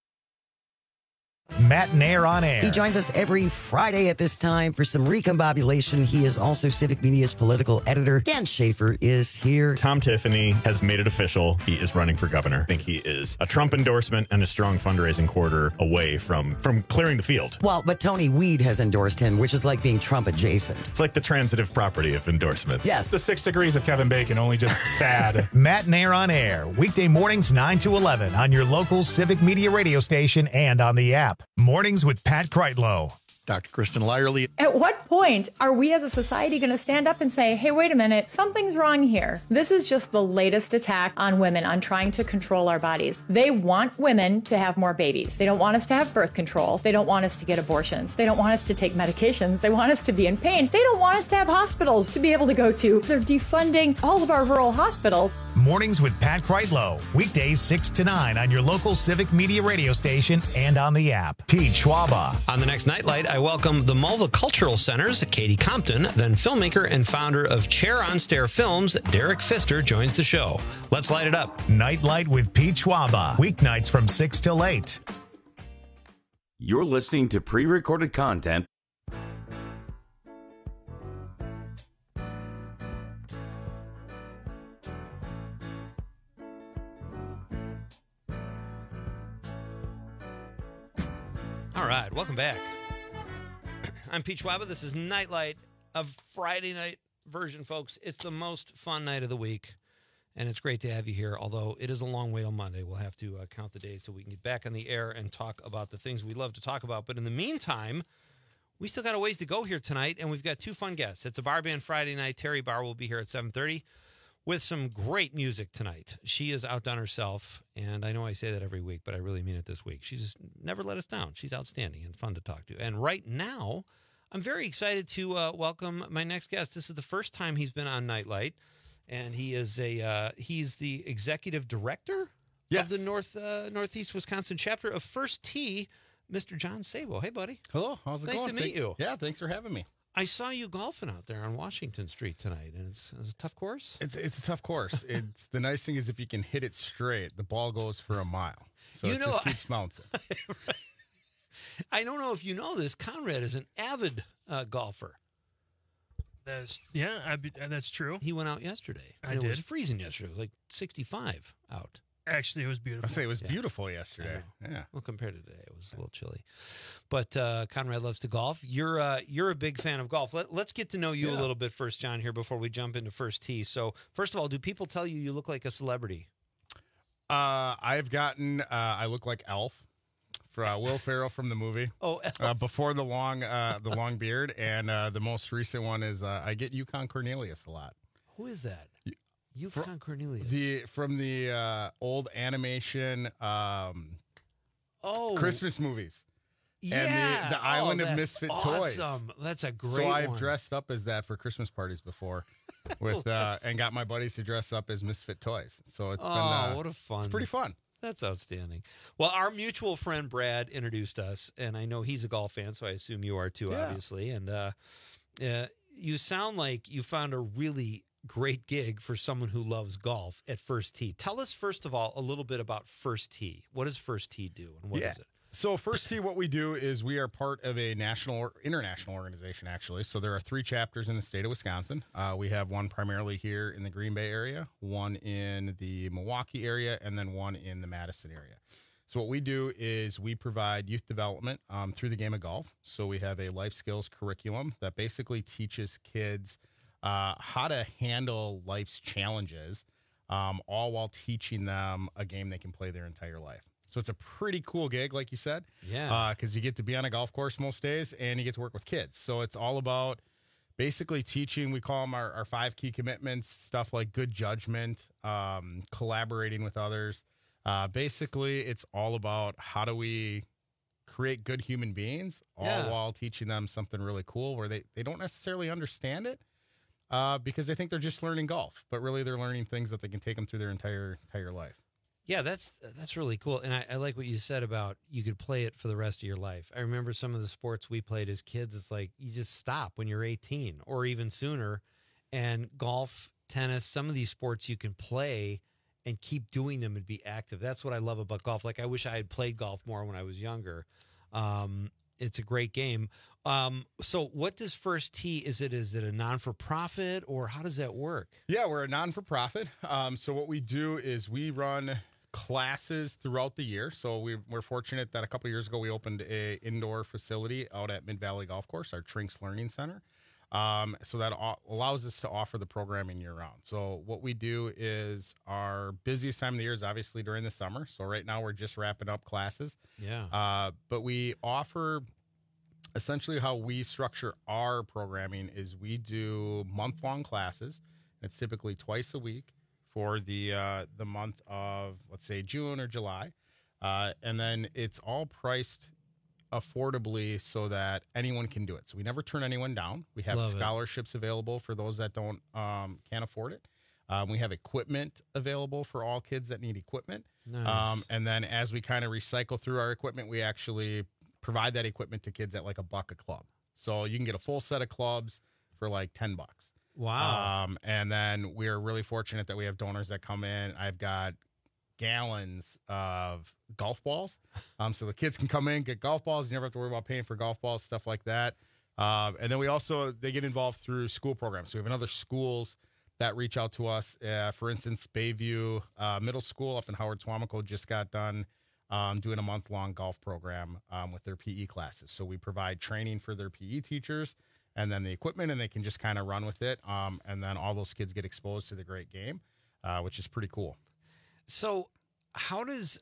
Matt Nair on air. He joins us every Friday at this time for some recombobulation. He is also Civic Media's political editor. Dan Schaefer is here. Tom Tiffany has made it official. He is running for governor. I think he is a Trump endorsement and a strong fundraising quarter away from, from clearing the field. Well, but Tony Weed has endorsed him, which is like being Trump adjacent. It's like the transitive property of endorsements. Yes. It's the six degrees of Kevin Bacon, only just sad. Matt Nair on air, weekday mornings nine to eleven on your local Civic Media radio station and on the app. Mornings with Pat Kreitlow. Doctor Kristen Lyerly. At what point are we as a society going to stand up and say, hey, wait a minute, something's wrong here? This is just the latest attack on women, on trying to control our bodies. They want women to have more babies. They don't want us to have birth control. They don't want us to get abortions. They don't want us to take medications. They want us to be in pain. They don't want us to have hospitals to be able to go to. They're defunding all of our rural hospitals. Mornings with Pat Kreitlow. Weekdays six to nine on your local Civic Media radio station and on the app. Pete Schwaba. On the next Nightlight, I welcome the Mulva Cultural Center's Katie Compton, then filmmaker and founder of Chair on Stair Films, Derek Pfister, joins the show. Let's light it up. Nightlight with Pete Schwaba. Weeknights from six till eight. You're listening to pre-recorded content. All right, welcome back. I'm Pete Schwaba. This is Nightlight, a Friday night version, folks. It's the most fun night of the week, and it's great to have you here, although it is a long way on Monday. We'll have to uh, count the days so we can get back on the air and talk about the things we love to talk about. But in the meantime, we still got a ways to go here tonight, and we've got two fun guests. It's a Bar Band Friday night. Terry Barr will be here at seven thirty with some great music tonight. She has outdone herself, and I know I say that every week, but I really mean it this week. She's never let us down. She's outstanding and fun to talk to. And right now, I'm very excited to uh, welcome my next guest. This is the first time he's been on Nightlight, and he is a uh, he's the executive director yes. of the North uh, Northeast Wisconsin chapter of First Tee, Mister John Sabo. Hey, buddy. Hello. How's it nice going? Nice to meet Thank, you. Yeah, thanks for having me. I saw you golfing out there on Washington Street tonight, and it's, it's a tough course. It's it's a tough course. It's the nice thing is if you can hit it straight, the ball goes for a mile, so You it know, just keeps bouncing. Right. I don't know if you know this. Conrad is an avid uh, golfer. That's yeah, I, be- that's true. He went out yesterday. I and did. It was freezing yesterday. It was like sixty-five out. Actually, it was beautiful. I say it was Yeah. beautiful I yesterday. know. Yeah. Well, compared to today, it was a little chilly. But uh, Conrad loves to golf. You're uh, you're a big fan of golf. Let, let's get to know you a Yeah. little bit first, John, here before we jump into First Tee. So, first of all, do people tell you you look like a celebrity? Uh, I've gotten. Uh, I look like Elf, for uh, Will Ferrell from the movie. Oh, Elf. Uh, before the long, uh, the long beard, and uh, the most recent one is uh, I get Yukon Cornelius a lot. Who is that? Yukon Cornelius. The from the uh, old animation um, oh Christmas movies. Yeah. And the, the Island Oh, of that's Misfit awesome. Toys. That's a great So I've one. dressed up as that for Christmas parties before, with uh, and got my buddies to dress up as Misfit Toys. So it's oh, been uh, what a fun! It's pretty fun. That's outstanding. Well, our mutual friend Brad introduced us, and I know he's a golf fan, so I assume you are too, Yeah. obviously. And uh, uh, you sound like you found a really great gig for someone who loves golf at First Tee. Tell us, first of all, a little bit about First Tee. What does First Tee do, and what is Yeah. it? So First Tee, what we do is we are part of a national or international organization, actually. So there are three chapters in the state of Wisconsin. Uh, we have one primarily here in the Green Bay area, one in the Milwaukee area, and then one in the Madison area. So what we do is we provide youth development um, through the game of golf. So we have a life skills curriculum that basically teaches kids uh, how to handle life's challenges, um, all while teaching them a game they can play their entire life. So it's a pretty cool gig, like you said. Yeah. Because you get to be on a golf course most days, and you get to work with kids. So it's all about basically teaching, we call them our, our five key commitments, stuff like good judgment, um, collaborating with others. Uh, basically, it's all about how do we create good human beings, all Yeah. while teaching them something really cool where they, they don't necessarily understand it uh, because they think they're just learning golf. But really, they're learning things that they can take them through their entire entire life. Yeah, that's that's really cool. And I, I like what you said about you could play it for the rest of your life. I remember some of the sports we played as kids. It's like you just stop when you're eighteen or even sooner. And golf, tennis, some of these sports you can play and keep doing them and be active. That's what I love about golf. Like I wish I had played golf more when I was younger. Um, it's a great game. Um, so what does First Tee, is it, is it a non-for-profit or how does that work? Yeah, we're a non-for-profit. Um, so what we do is we run classes throughout the year. So we, we're fortunate that a couple of years ago we opened a indoor facility out at Mid-Valley Golf Course, our Trinks Learning Center. Um, so that o- allows us to offer the programming year-round. So what we do is our busiest time of the year is obviously during the summer. So right now we're just wrapping up classes. Yeah. Uh, but we offer essentially how we structure our programming is we do month-long classes. It's typically twice a week for the uh, the month of, let's say, June or July. Uh, and then it's all priced affordably so that anyone can do it. So we never turn anyone down. We have Love it. scholarships available for those that don't um, can't afford it. Um, we have equipment available for all kids that need equipment. Nice. Um, and then as we kind of recycle through our equipment, we actually provide that equipment to kids at like a buck a club. So you can get a full set of clubs for like ten bucks. Wow. Um, and then we're really fortunate that we have donors that come in. I've got gallons of golf balls. Um, so the kids can come in, get golf balls. You never have to worry about paying for golf balls, stuff like that. Um, and then we also, they get involved through school programs. So we have other schools that reach out to us. Uh, for instance, Bayview uh, Middle School up in Howard Swamico just got done um, doing a month-long golf program um, with their P E classes. So we provide training for their P E teachers and then the equipment, and they can just kind of run with it. Um, and then all those kids get exposed to the great game, uh, which is pretty cool. So how does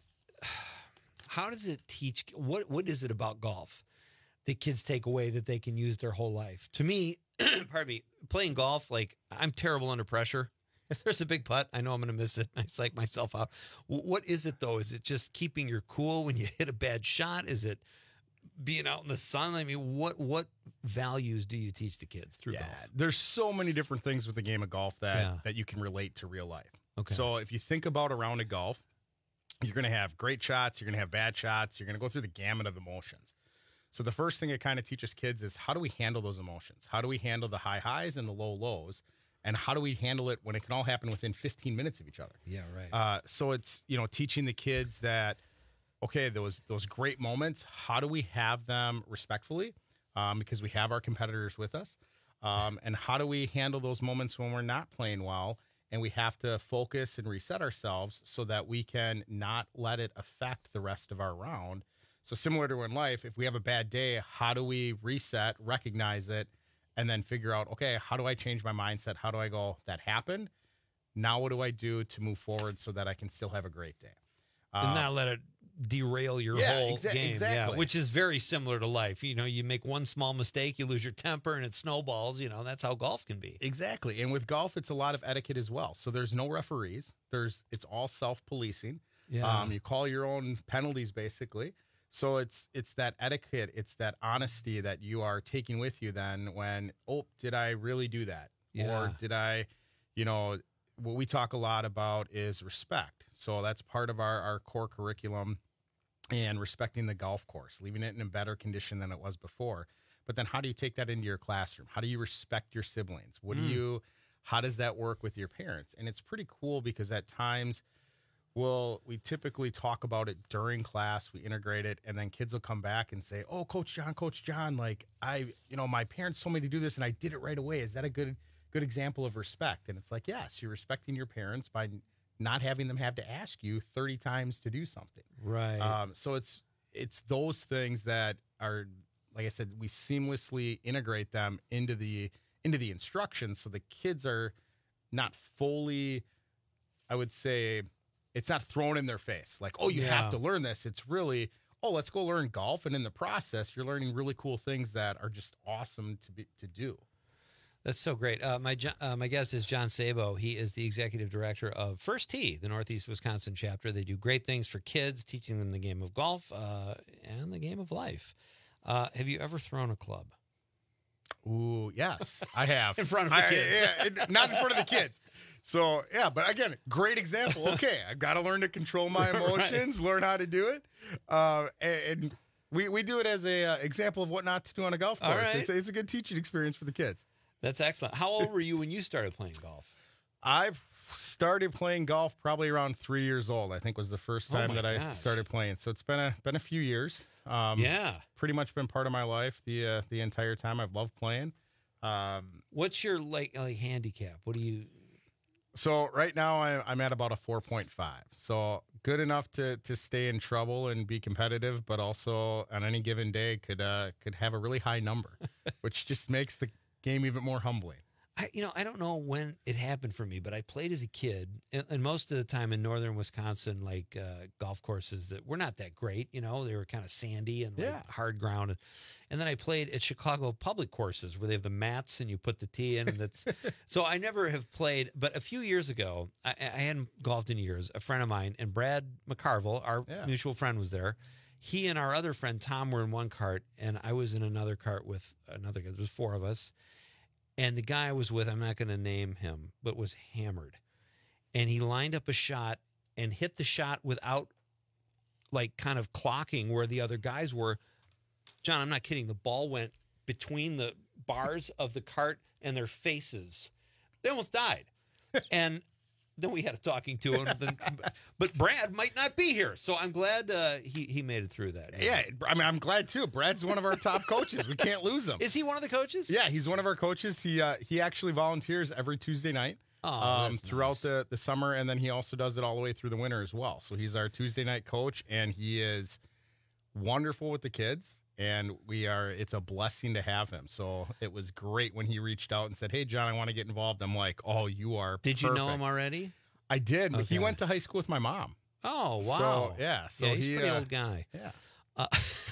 how does it teach? What what is it about golf that kids take away that they can use their whole life? To me, pardon me, playing golf, like I'm terrible under pressure. If there's a big putt, I know I'm going to miss it. I psych myself out. What is it though? Is it just keeping your cool when you hit a bad shot? Is it being out in the sun? I mean, what what values do you teach the kids through Yeah, golf? there's so many different things with the game of golf that Yeah. that you can relate to real life. Okay. So if you think about a round of golf, you're going to have great shots, you're going to have bad shots, you're going to go through the gamut of emotions. So the first thing it kind of teaches kids is how do we handle those emotions? How do we handle the high highs and the low lows? And how do we handle it when it can all happen within fifteen minutes of each other? Yeah, right. Uh, so it's, you know, teaching the kids that, okay, those those great moments, how do we have them respectfully? Um, because we have our competitors with us. Um, and how do we handle those moments when we're not playing well and we have to focus and reset ourselves so that we can not let it affect the rest of our round? So similar to in life, if we have a bad day, how do we reset, recognize it, and then figure out, okay, how do I change my mindset? How do I go, that happened? Now what do I do to move forward so that I can still have a great day? And Um, not let it derail your yeah, whole exa- game. exactly. Yeah, which is very similar to life. You know, you make one small mistake, you lose your temper, and it snowballs. You know, that's how golf can be. Exactly. And with golf, it's a lot of etiquette as well. So there's no referees. There's it's all self-policing. Yeah. Um, you call your own penalties, basically. So it's it's that etiquette, it's that honesty that you are taking with you then when, oh, did I really do that? Yeah. Or did I, you know, what we talk a lot about is respect. So that's part of our, our core curriculum and respecting the golf course, leaving it in a better condition than it was before. But then how do you take that into your classroom? How do you respect your siblings? What do Mm. you, how does that work with your parents? And it's pretty cool because at times, well, we typically talk about it during class, we integrate it, and then kids will come back and say, oh, Coach John, Coach John, like I, you know, my parents told me to do this and I did it right away. Is that a good, good example of respect? And it's like, yes, you're respecting your parents by not having them have to ask you thirty times to do something. Right. Um, so it's, it's those things that are, like I said, we seamlessly integrate them into the, into the instructions. So the kids are not fully, I would say, it's not thrown in their face like, oh, you Yeah. have to learn this. It's really, oh, let's go learn golf. And in the process, you're learning really cool things that are just awesome to be, to do. That's so great. Uh, my Jo- uh, my guest is John Sabo. He is the executive director of First Tee, the Northeast Wisconsin chapter. They do great things for kids, teaching them the game of golf uh, and the game of life. Uh, have you ever thrown a club? Ooh, yes, I have. In front of the I- kids. yeah, it- not in front of the kids. So, yeah, but again, great example. Okay, I've got to learn to control my emotions, learn how to do it. Uh, and, and we, we do it as a uh, example of what not to do on a golf All course. right. It's, a, it's a good teaching experience for the kids. That's excellent. How old were you when you started playing golf? I started playing golf probably around three years old. I think was the first Oh time my that I gosh. started playing. So it's been a been a few years. Um, Yeah. it's pretty much been part of my life the uh, the entire time. I've loved playing. Um, What's your like like handicap? What do you? so right now I, I'm at about a four point five. So good enough to to stay in trouble and be competitive, but also on any given day could uh, could have a really high number, which just makes the game even more humbling. I, you know, I don't know when it happened for me, but I played as a kid, and, and most of the time in northern Wisconsin, like uh, golf courses that were not that great. You know, they were kind of sandy and like Yeah. hard ground. And then I played at Chicago public courses where they have the mats and you put the tee in, and that's. So I never have played. But a few years ago, I, I hadn't golfed in years. A friend of mine, and Brad McCarville, our Yeah. mutual friend, was there. He and our other friend Tom were in one cart, and I was in another cart with another guy. There was four of us. And the guy I was with, I'm not going to name him, but was hammered. And he lined up a shot and hit the shot without, like, kind of clocking where the other guys were. John, I'm not kidding. The ball went between the bars of the cart and their faces. They almost died. And then we had a talking to him. Then, but Brad might not be here. So I'm glad uh, he, he made it through that. Yeah, I mean, I'm glad too. Brad's one of our top coaches. We can't lose him. Is he one of the coaches? Yeah, he's one of our coaches. He uh, he actually volunteers every Tuesday night Oh, um, that's throughout nice. the, the summer, and then he also does it all the way through the winter as well. So he's our Tuesday night coach, and he is wonderful with the kids, and we are. It's a blessing to have him. So it was great when he reached out and said, "Hey, John, I want to get involved." I'm like, "Oh, you are." Did you know perfect." him already? I did. But he Okay. went to high school with my mom. Oh, wow. So, yeah. So yeah, he's he, a pretty uh, old guy. Yeah. Uh,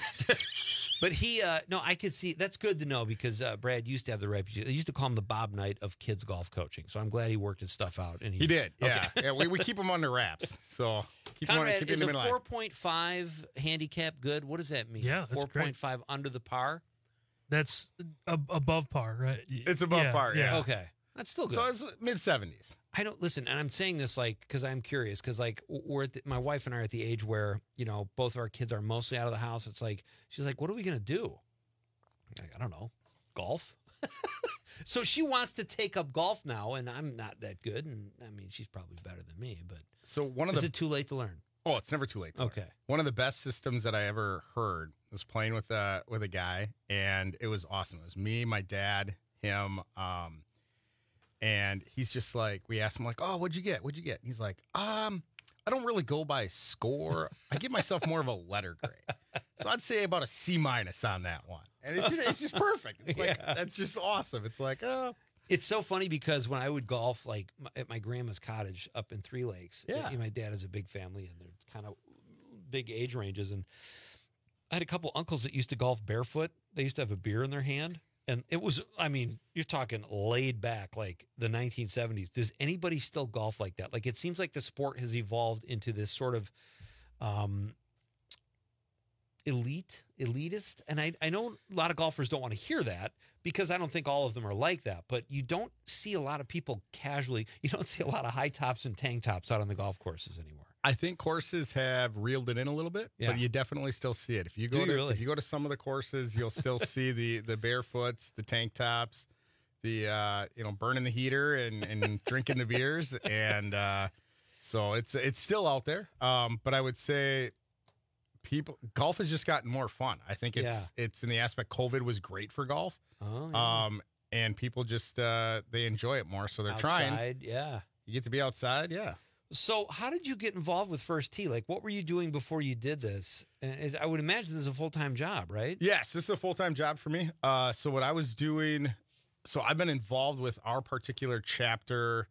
but he, uh, no, I could see, that's good to know because uh, Brad used to have the reputation. They used to call him the Bob Knight of kids golf coaching. So I'm glad he worked his stuff out. And He he's, did. okay. Yeah. yeah we, we keep him under wraps. So keep him, Conrad, keep is him a in line. four point five handicap good? What does that mean? Yeah, that's four great. point five under the par? That's ab- above par, right? It's above Yeah, par. Yeah. Okay. That's still good. So it's mid seventies. I don't listen, and I'm saying this like because I'm curious because like we're at the, my wife and I are at the age where you know both of our kids are mostly out of the house. It's like she's like, "What are we gonna do?" I'm like, I don't know, golf. So she wants to take up golf now, and I'm not that good, and I mean she's probably better than me. But So one of is the it too late to learn? Oh, it's never too late. To Okay. learn. One of the best systems that I ever heard was playing with a with a guy, and it was awesome. It was me, my dad, him, um, and he's just like, we asked him like, "Oh, what'd you get? What'd you get?" And he's like, "Um, I don't really go by score. I give myself more of a letter grade, so I'd say about a C minus on that one." And it's just, it's just perfect. It's like Yeah. that's just awesome. It's like, oh, It's so funny because when I would golf, like m- at my grandma's cottage up in Three Lakes, Yeah. uh, my dad has a big family and they're kind of big age ranges. And I had a couple uncles that used to golf barefoot. They used to have a beer in their hand. And it was, I mean, you're talking laid back, like the nineteen seventies. Does anybody still golf like that? Like it seems like the sport has evolved into this sort of um, elite, elitist. And I, I know a lot of golfers don't want to hear that because I don't think all of them are like that. But you don't see a lot of people casually, you don't see a lot of high tops and tank tops out on the golf courses anymore. I think courses have reeled it in a little bit, Yeah. but you definitely still see it. If you Do go you to really? if you go to some of the courses, you'll still see the the barefoots, the tank tops, the uh, you know burning the heater and, and drinking the beers, and uh, so it's it's still out there. Um, but I would say people golf has just gotten more fun. I think it's it's in the aspect COVID was great for golf, Oh, yeah. um, and people just uh, they enjoy it more, so they're trying. Outside, yeah. You get to be outside, yeah. So, how did you get involved with First Tee? Like, what were you doing before you did this? And it- I would imagine this is a full time job, right? Yes, this is a full-time job for me. Uh, so what I was doing, so I've been involved with our particular chapter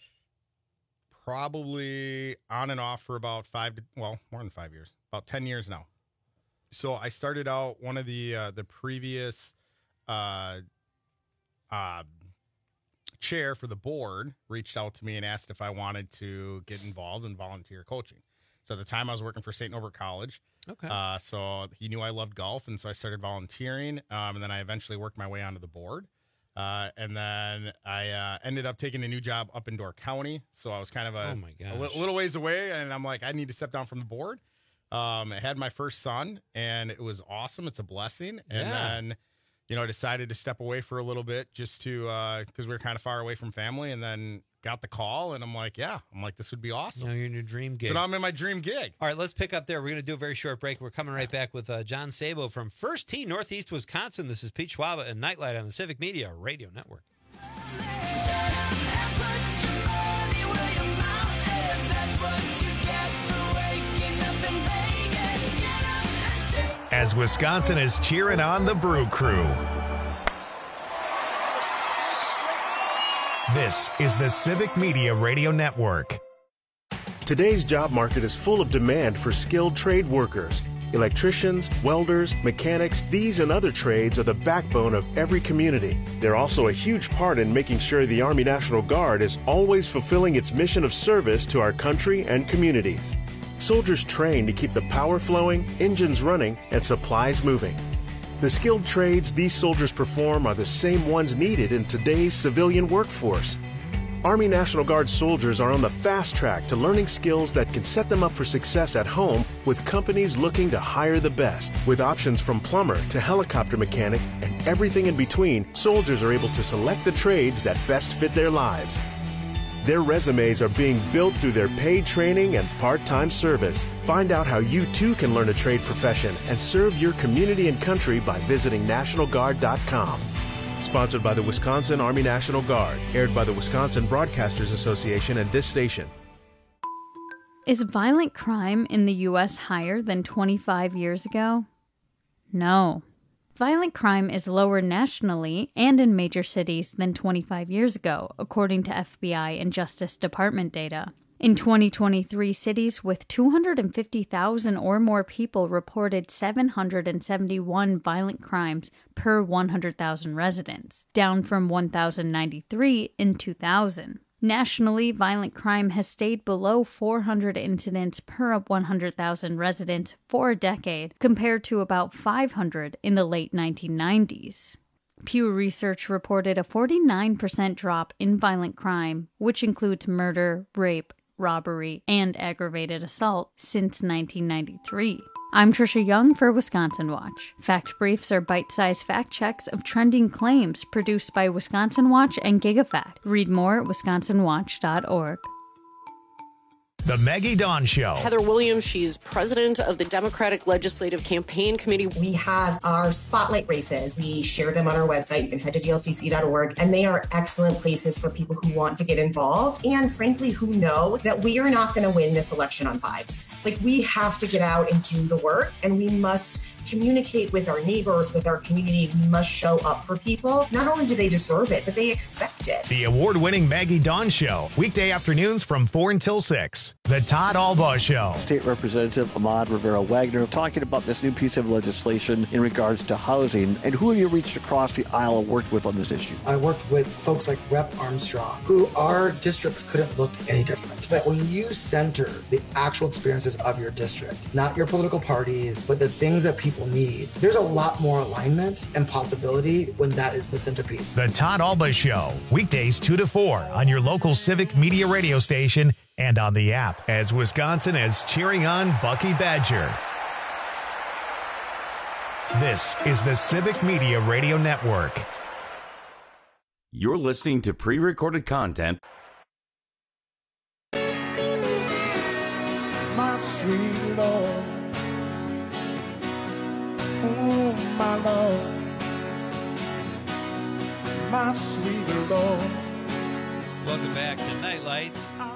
probably on and off for about five, to, well, more than five years, about ten years now. So I started out one of the uh, the previous uh, uh, chair for the board reached out to me and asked if I wanted to get involved in volunteer coaching. So at the time I was working for Saint Norbert College. Okay. Uh, so he knew I loved golf, and so I started volunteering. Um, and then I eventually worked my way onto the board. Uh, and then I uh, ended up taking a new job up in Door County. So I was kind of a, Oh, my a li- gosh. little ways away, and I'm like, I need to step down from the board. Um, I had my first son, and it was awesome. It's a blessing. And Yeah. then, you know, I decided to step away for a little bit just to, uh, because we were kind of far away from family, and then got the call, and I'm like, yeah, I'm like, this would be awesome. Now you're in your dream gig. So now I'm in my dream gig. All right, let's pick up there. We're going to do a very short break. We're coming right back with uh, John Sabo from First Tee, Northeast Wisconsin. This is Pete Schwaba and Nightlight on the Civic Media Radio Network. As Wisconsin is cheering on the Brew Crew. This is the Civic Media Radio Network. Today's job market is full of demand for skilled trade workers. Electricians, welders, mechanics, these and other trades are the backbone of every community. They're also a huge part in making sure the Army National Guard is always fulfilling its mission of service to our country and communities. Soldiers train to keep the power flowing, engines running, and supplies moving. The skilled trades these soldiers perform are the same ones needed in today's civilian workforce. Army National Guard soldiers are on the fast track to learning skills that can set them up for success at home with companies looking to hire the best. With options from plumber to helicopter mechanic and everything in between, soldiers are able to select the trades that best fit their lives. Their resumes are being built through their paid training and part-time service. Find out how you too can learn a trade profession and serve your community and country by visiting National Guard dot com. Sponsored by the Wisconsin Army National Guard. Aired by the Wisconsin Broadcasters Association and this station. Is violent crime in the U S higher than twenty-five years ago? No. Violent crime is lower nationally and in major cities than twenty-five years ago, according to F B I and Justice Department data. In twenty twenty-three, cities with two hundred fifty thousand or more people reported seven hundred seventy-one violent crimes per one hundred thousand residents, down from one thousand ninety-three in two thousand. Nationally, violent crime has stayed below four hundred incidents per one hundred thousand residents for a decade, compared to about five hundred in the late nineteen nineties. Pew Research reported a forty-nine percent drop in violent crime, which includes murder, rape, robbery, and aggravated assault since nineteen ninety-three. I'm Trisha Young for Wisconsin Watch. Fact Briefs are bite-sized fact checks of trending claims produced by Wisconsin Watch and GigaFact. Read more at wisconsin watch dot org. The Maggie Dawn Show. Heather Williams, she's president of the Democratic Legislative Campaign Committee. We have our spotlight races. We share them on our website. You can head to D L C C dot org, and they are excellent places for people who want to get involved and, frankly, who know that we are not going to win this election on vibes. Like, we have to get out and do the work, and we must communicate with our neighbors, with our community. We must show up for people. Not only do they deserve it, but they expect it. The award-winning Maggie Dawn Show, weekday afternoons from four until six. The Todd Albaugh Show. State Representative Ahmad Rivera-Wagner talking about this new piece of legislation in regards to housing, and who have you reached across the aisle and worked with on this issue? I worked with folks like Representative Armstrong, who our districts couldn't look any different. But when you center the actual experiences of your district, not your political parties, but the things that people need, there's a lot more alignment and possibility when that is the centerpiece. The Todd Albaugh Show, weekdays two to four on your local Civic Media radio station and on the app, as Wisconsin is cheering on Bucky Badger. This is the Civic Media Radio Network. You're listening to pre-recorded content. My sweet Lord, oh my Lord, my sweet Lord. Welcome back to Nightlight.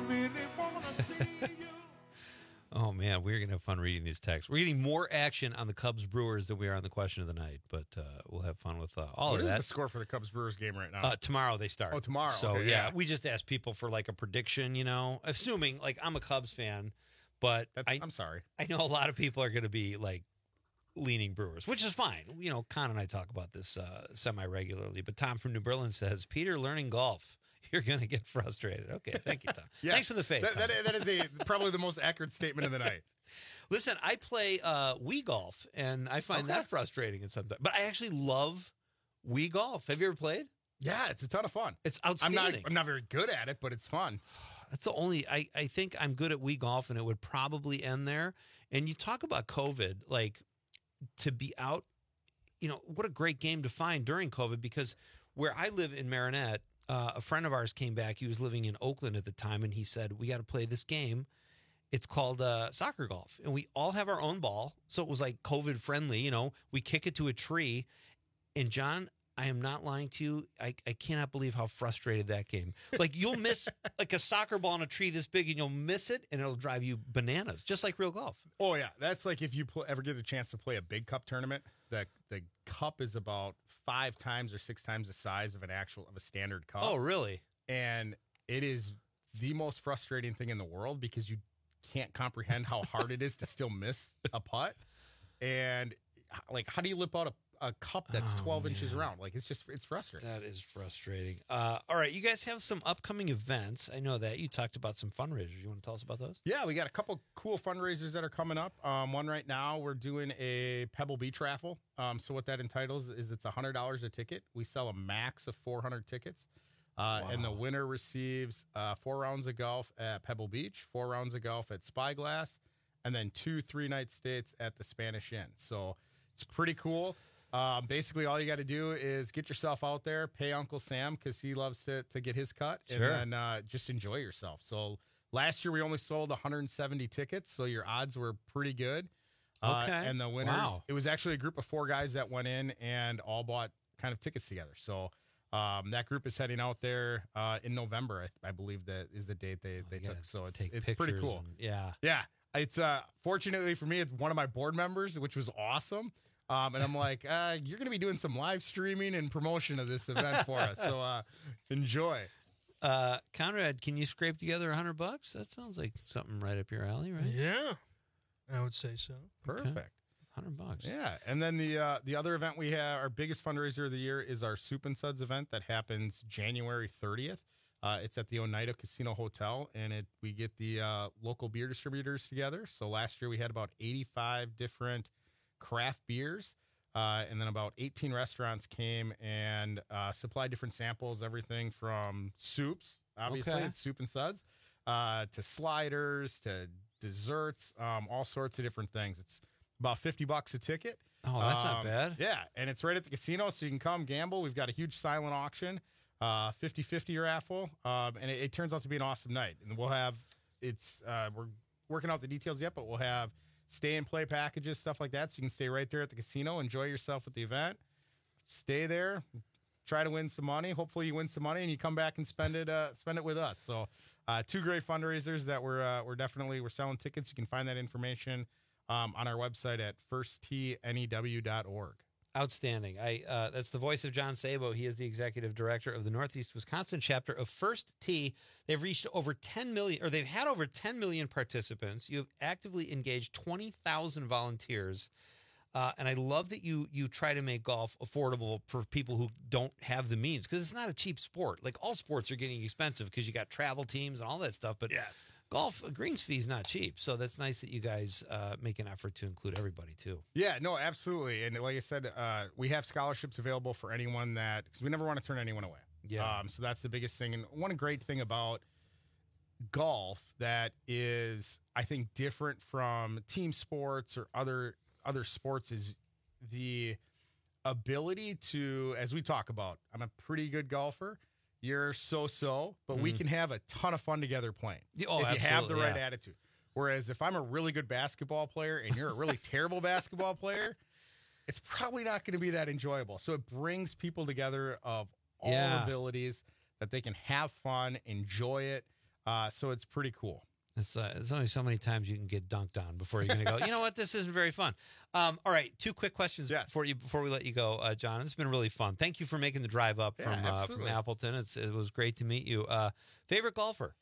Oh, man, we're going to have fun reading these texts. We're getting more action on the Cubs-Brewers than we are on the question of the night, but uh, we'll have fun with uh, all what of that. What is the score for the Cubs-Brewers game right now? Uh, tomorrow they start. Oh, tomorrow. So, okay, yeah, yeah, we just asked people for, like, a prediction, you know, assuming, like, I'm a Cubs fan, but I, I'm sorry. I know a lot of people are going to be, like, leaning Brewers, which is fine. You know, Con and I talk about this uh, semi-regularly, but Tom from New Berlin says, Peter, learning golf. You're going to get frustrated. Okay, thank you, Tom. yeah, Thanks for the faith. That, that, that is a probably the most accurate statement of the night. Listen, I play uh, Wii Golf, and I find okay. that frustrating at some time. But I actually love Wii Golf. Have you ever played? Yeah, it's a ton of fun. It's outstanding. I'm not, I'm not very good at it, but it's fun. That's the only, I, I think I'm good at Wii Golf, and it would probably end there. And you talk about COVID, like, to be out, you know, what a great game to find during COVID, because where I live in Marinette, uh, a friend of ours came back. He was living in Oakland at the time, and he said, we got to play this game. It's called uh, soccer golf, and we all have our own ball, so it was like COVID friendly. You know, we kick it to a tree, and John, I am not lying to you. I, I cannot believe how frustrated that game. Like, you'll miss like a soccer ball on a tree this big, and you'll miss it, and it'll drive you bananas, just like real golf. Oh yeah, that's like if you pl- ever get a chance to play a big cup tournament. The the cup is about five times or six times the size of an actual of a standard cup. Oh really? and it is the most frustrating thing in the world because you can't comprehend how hard it is to still miss a putt. And like, how do you lip out a, a cup that's Oh, twelve inches man. around? Like, it's just, it's frustrating. That is frustrating. Uh, all right, you guys have some upcoming events. I know that you talked about some fundraisers. You want to tell us about those? Yeah, we got a couple cool fundraisers that are coming up. Um, one right now, we're doing a Pebble Beach raffle. Um, so what that entitles is it's one hundred dollars a ticket. We sell a max of four hundred tickets. Uh, Wow. And the winner receives uh, four rounds of golf at Pebble Beach, four rounds of golf at Spyglass, and then two three-night stays at the Spanish Inn. So it's pretty cool. Um, basically, all you got to do is get yourself out there, pay Uncle Sam because he loves to, to get his cut, Sure. and then uh, just enjoy yourself. So last year, we only sold one hundred seventy tickets, so your odds were pretty good. Uh, Okay. And the winners, Wow. it was actually a group of four guys that went in and all bought kind of tickets together. So um, that group is heading out there uh, in November, I, I believe that is the date they, they took. So it's, take it's pretty pictures cool. and- yeah. Yeah. It's uh, fortunately for me, it's one of my board members, which was awesome. Um, and I'm like, uh, you're going to be doing some live streaming and promotion of this event for us. So uh, enjoy. Uh, Conrad, can you scrape together a hundred bucks? That sounds like something right up your alley, right? Yeah, I would say so. Perfect. Hundred bucks. Yeah, and then the uh, the other event we have, our biggest fundraiser of the year, is our Soup and Suds event that happens January thirtieth. Uh, it's at the Oneida Casino Hotel, and it we get the uh, local beer distributors together. So last year we had about eighty-five different craft beers, uh, and then about eighteen restaurants came and uh, supplied different samples, everything from soups, obviously, Okay. it's Soup and Suds, uh, to sliders, to desserts, um, all sorts of different things. It's about fifty bucks a ticket. Oh, that's not Um, bad. Yeah, and it's right at the casino, so you can come gamble. We've got a huge silent auction, uh, fifty-fifty raffle, um, and it, it turns out to be an awesome night. And we'll have, it's, uh, we're working out the details yet, but we'll have stay and play packages, stuff like that, so you can stay right there at the casino, enjoy yourself at the event, stay there, try to win some money. Hopefully you win some money and you come back and spend it, uh, spend it with us. So uh, two great fundraisers that we're, uh, we're definitely, we're selling tickets. You can find that information Um, on our website at first t new dot org. Outstanding. I uh, that's the voice of John Sabo. He is the executive director of the Northeast Wisconsin chapter of First Tee. They've reached over ten million, or they've had over ten million participants. You have actively engaged twenty thousand volunteers. Uh, and I love that you you try to make golf affordable for people who don't have the means, because it's not a cheap sport. Like, all sports are getting expensive because you got travel teams and all that stuff. But yes, golf, a greens fee is not cheap. So that's nice that you guys uh, make an effort to include everybody too. Yeah, no, absolutely. And like I said, uh, we have scholarships available for anyone that, because we never want to turn anyone away. Yeah. Um, so that's the biggest thing. And one great thing about golf that is, I think, different from team sports or other other sports is the ability to, as we talk about, I'm a pretty good golfer. You're so-so, but we Mhm. can have a ton of fun together playing Yeah, oh, if you have the absolutely, right yeah. attitude. Whereas if I'm a really good basketball player and you're a really terrible basketball player, it's probably not going to be that enjoyable. So it brings people together of all Yeah. abilities that they can have fun, enjoy it. Uh, so it's pretty cool. It's, uh, it's only so many times you can get dunked on before you're going to go, you know what, this isn't very fun. Um, all right, two quick questions for you before we let you go, uh, John. It's been really fun. Thank you for making the drive up Yeah, from uh, from absolutely. Appleton. It's it was great to meet you. Uh, favorite golfer?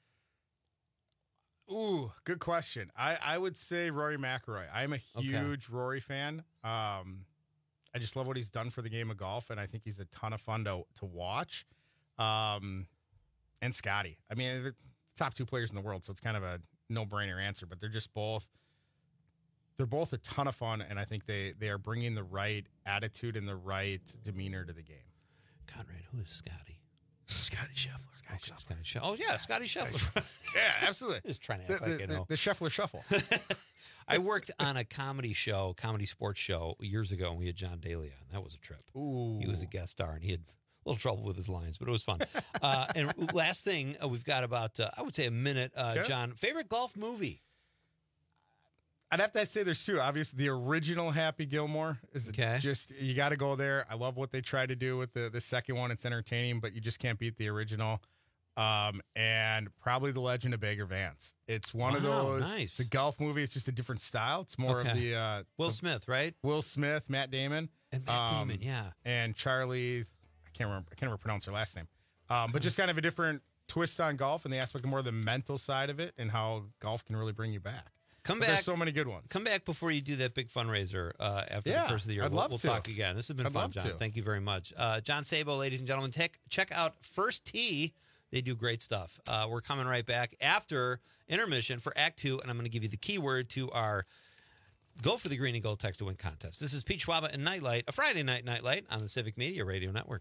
Ooh, good question. I, I would say Rory McIlroy. I'm a Okay. huge Rory fan. Um, I just love what he's done for the game of golf, and I think he's a ton of fun to to watch. Um, and Scotty. I mean, they're the top two players in the world, so it's kind of a no-brainer answer. But they're just both. They're both a ton of fun, and I think they they are bringing the right attitude and the right demeanor to the game. Conrad, who is Scotty? Scotty Scheffler. Scotty Scheffler. Scotty Scheffler. Oh, yeah, Scotty Scheffler. Yeah, absolutely. Just trying to The, act like the, I the, know. the Scheffler Shuffle. I worked on a comedy show, comedy sports show years ago, and we had John Daly on. That was a trip. Ooh. He was a guest star, and he had a little trouble with his lines, but it was fun. uh, and last thing, uh, we've got about, uh, I would say, a minute. Uh, Okay. John, favorite golf movie? I'd have to say there's two. Obviously, the original Happy Gilmore is Okay. just, you got to go there. I love what they tried to do with the, the second one. It's entertaining, but you just can't beat the original. Um, and probably The Legend of Bagger Vance. It's one of Wow, those. nice. It's a golf movie. It's just a different style. It's more of Okay. the uh, Will the- Smith, right? Will Smith, Matt Damon, And Matt um, Damon, yeah. and Charlie. I can't remember. I can't remember pronounce her last name. Um, but just kind of a different twist on golf and the aspect of more of the mental side of it and how golf can really bring you back. Come But back. There's so many good ones. Come back before you do that big fundraiser uh, after Yeah, the first of the year. I'd we'll love we'll to. talk again. This has been I'd fun, love John. to. Thank you very much. Uh, John Sabo, ladies and gentlemen, take, check out First Tee. They do great stuff. Uh, we're coming right back after intermission for Act Two, and I'm going to give you the keyword to our Go for the Green and Gold Text to Win contest. This is Pete Schwaba and Nightlight, a Friday night Nightlight on the Civic Media Radio Network.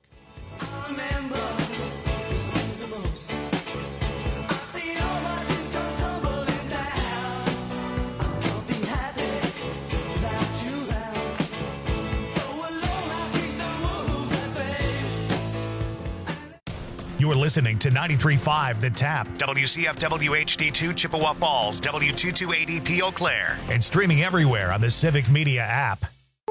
You're listening to ninety-three point five The Tap, W C F W H D two Chippewa Falls, W two two eight E P Eau Claire, and streaming everywhere on the Civic Media app.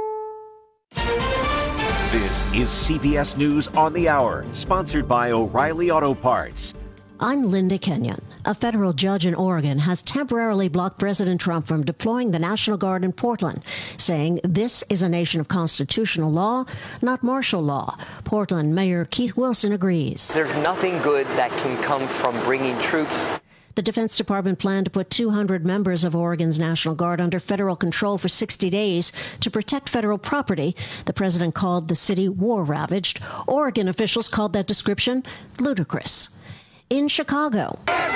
This is C B S News on the Hour, sponsored by O'Reilly Auto Parts. I'm Linda Kenyon. A federal judge in Oregon has temporarily blocked President Trump from deploying the National Guard in Portland, saying this is a nation of constitutional law, not martial law. Portland Mayor Keith Wilson agrees. There's nothing good that can come from bringing troops. The Defense Department planned to put two hundred members of Oregon's National Guard under federal control for sixty days to protect federal property. The president called the city war-ravaged. Oregon officials called that description ludicrous. In Chicago,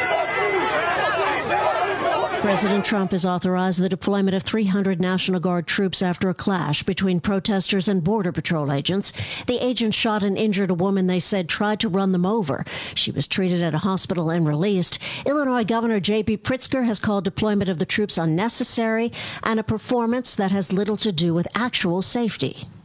President Trump has authorized the deployment of three hundred National Guard troops after a clash between protesters and Border Patrol agents. The agents shot and injured a woman they said tried to run them over. She was treated at a hospital and released. Illinois Governor J B Pritzker has called deployment of the troops unnecessary and a performance that has little to do with actual safety.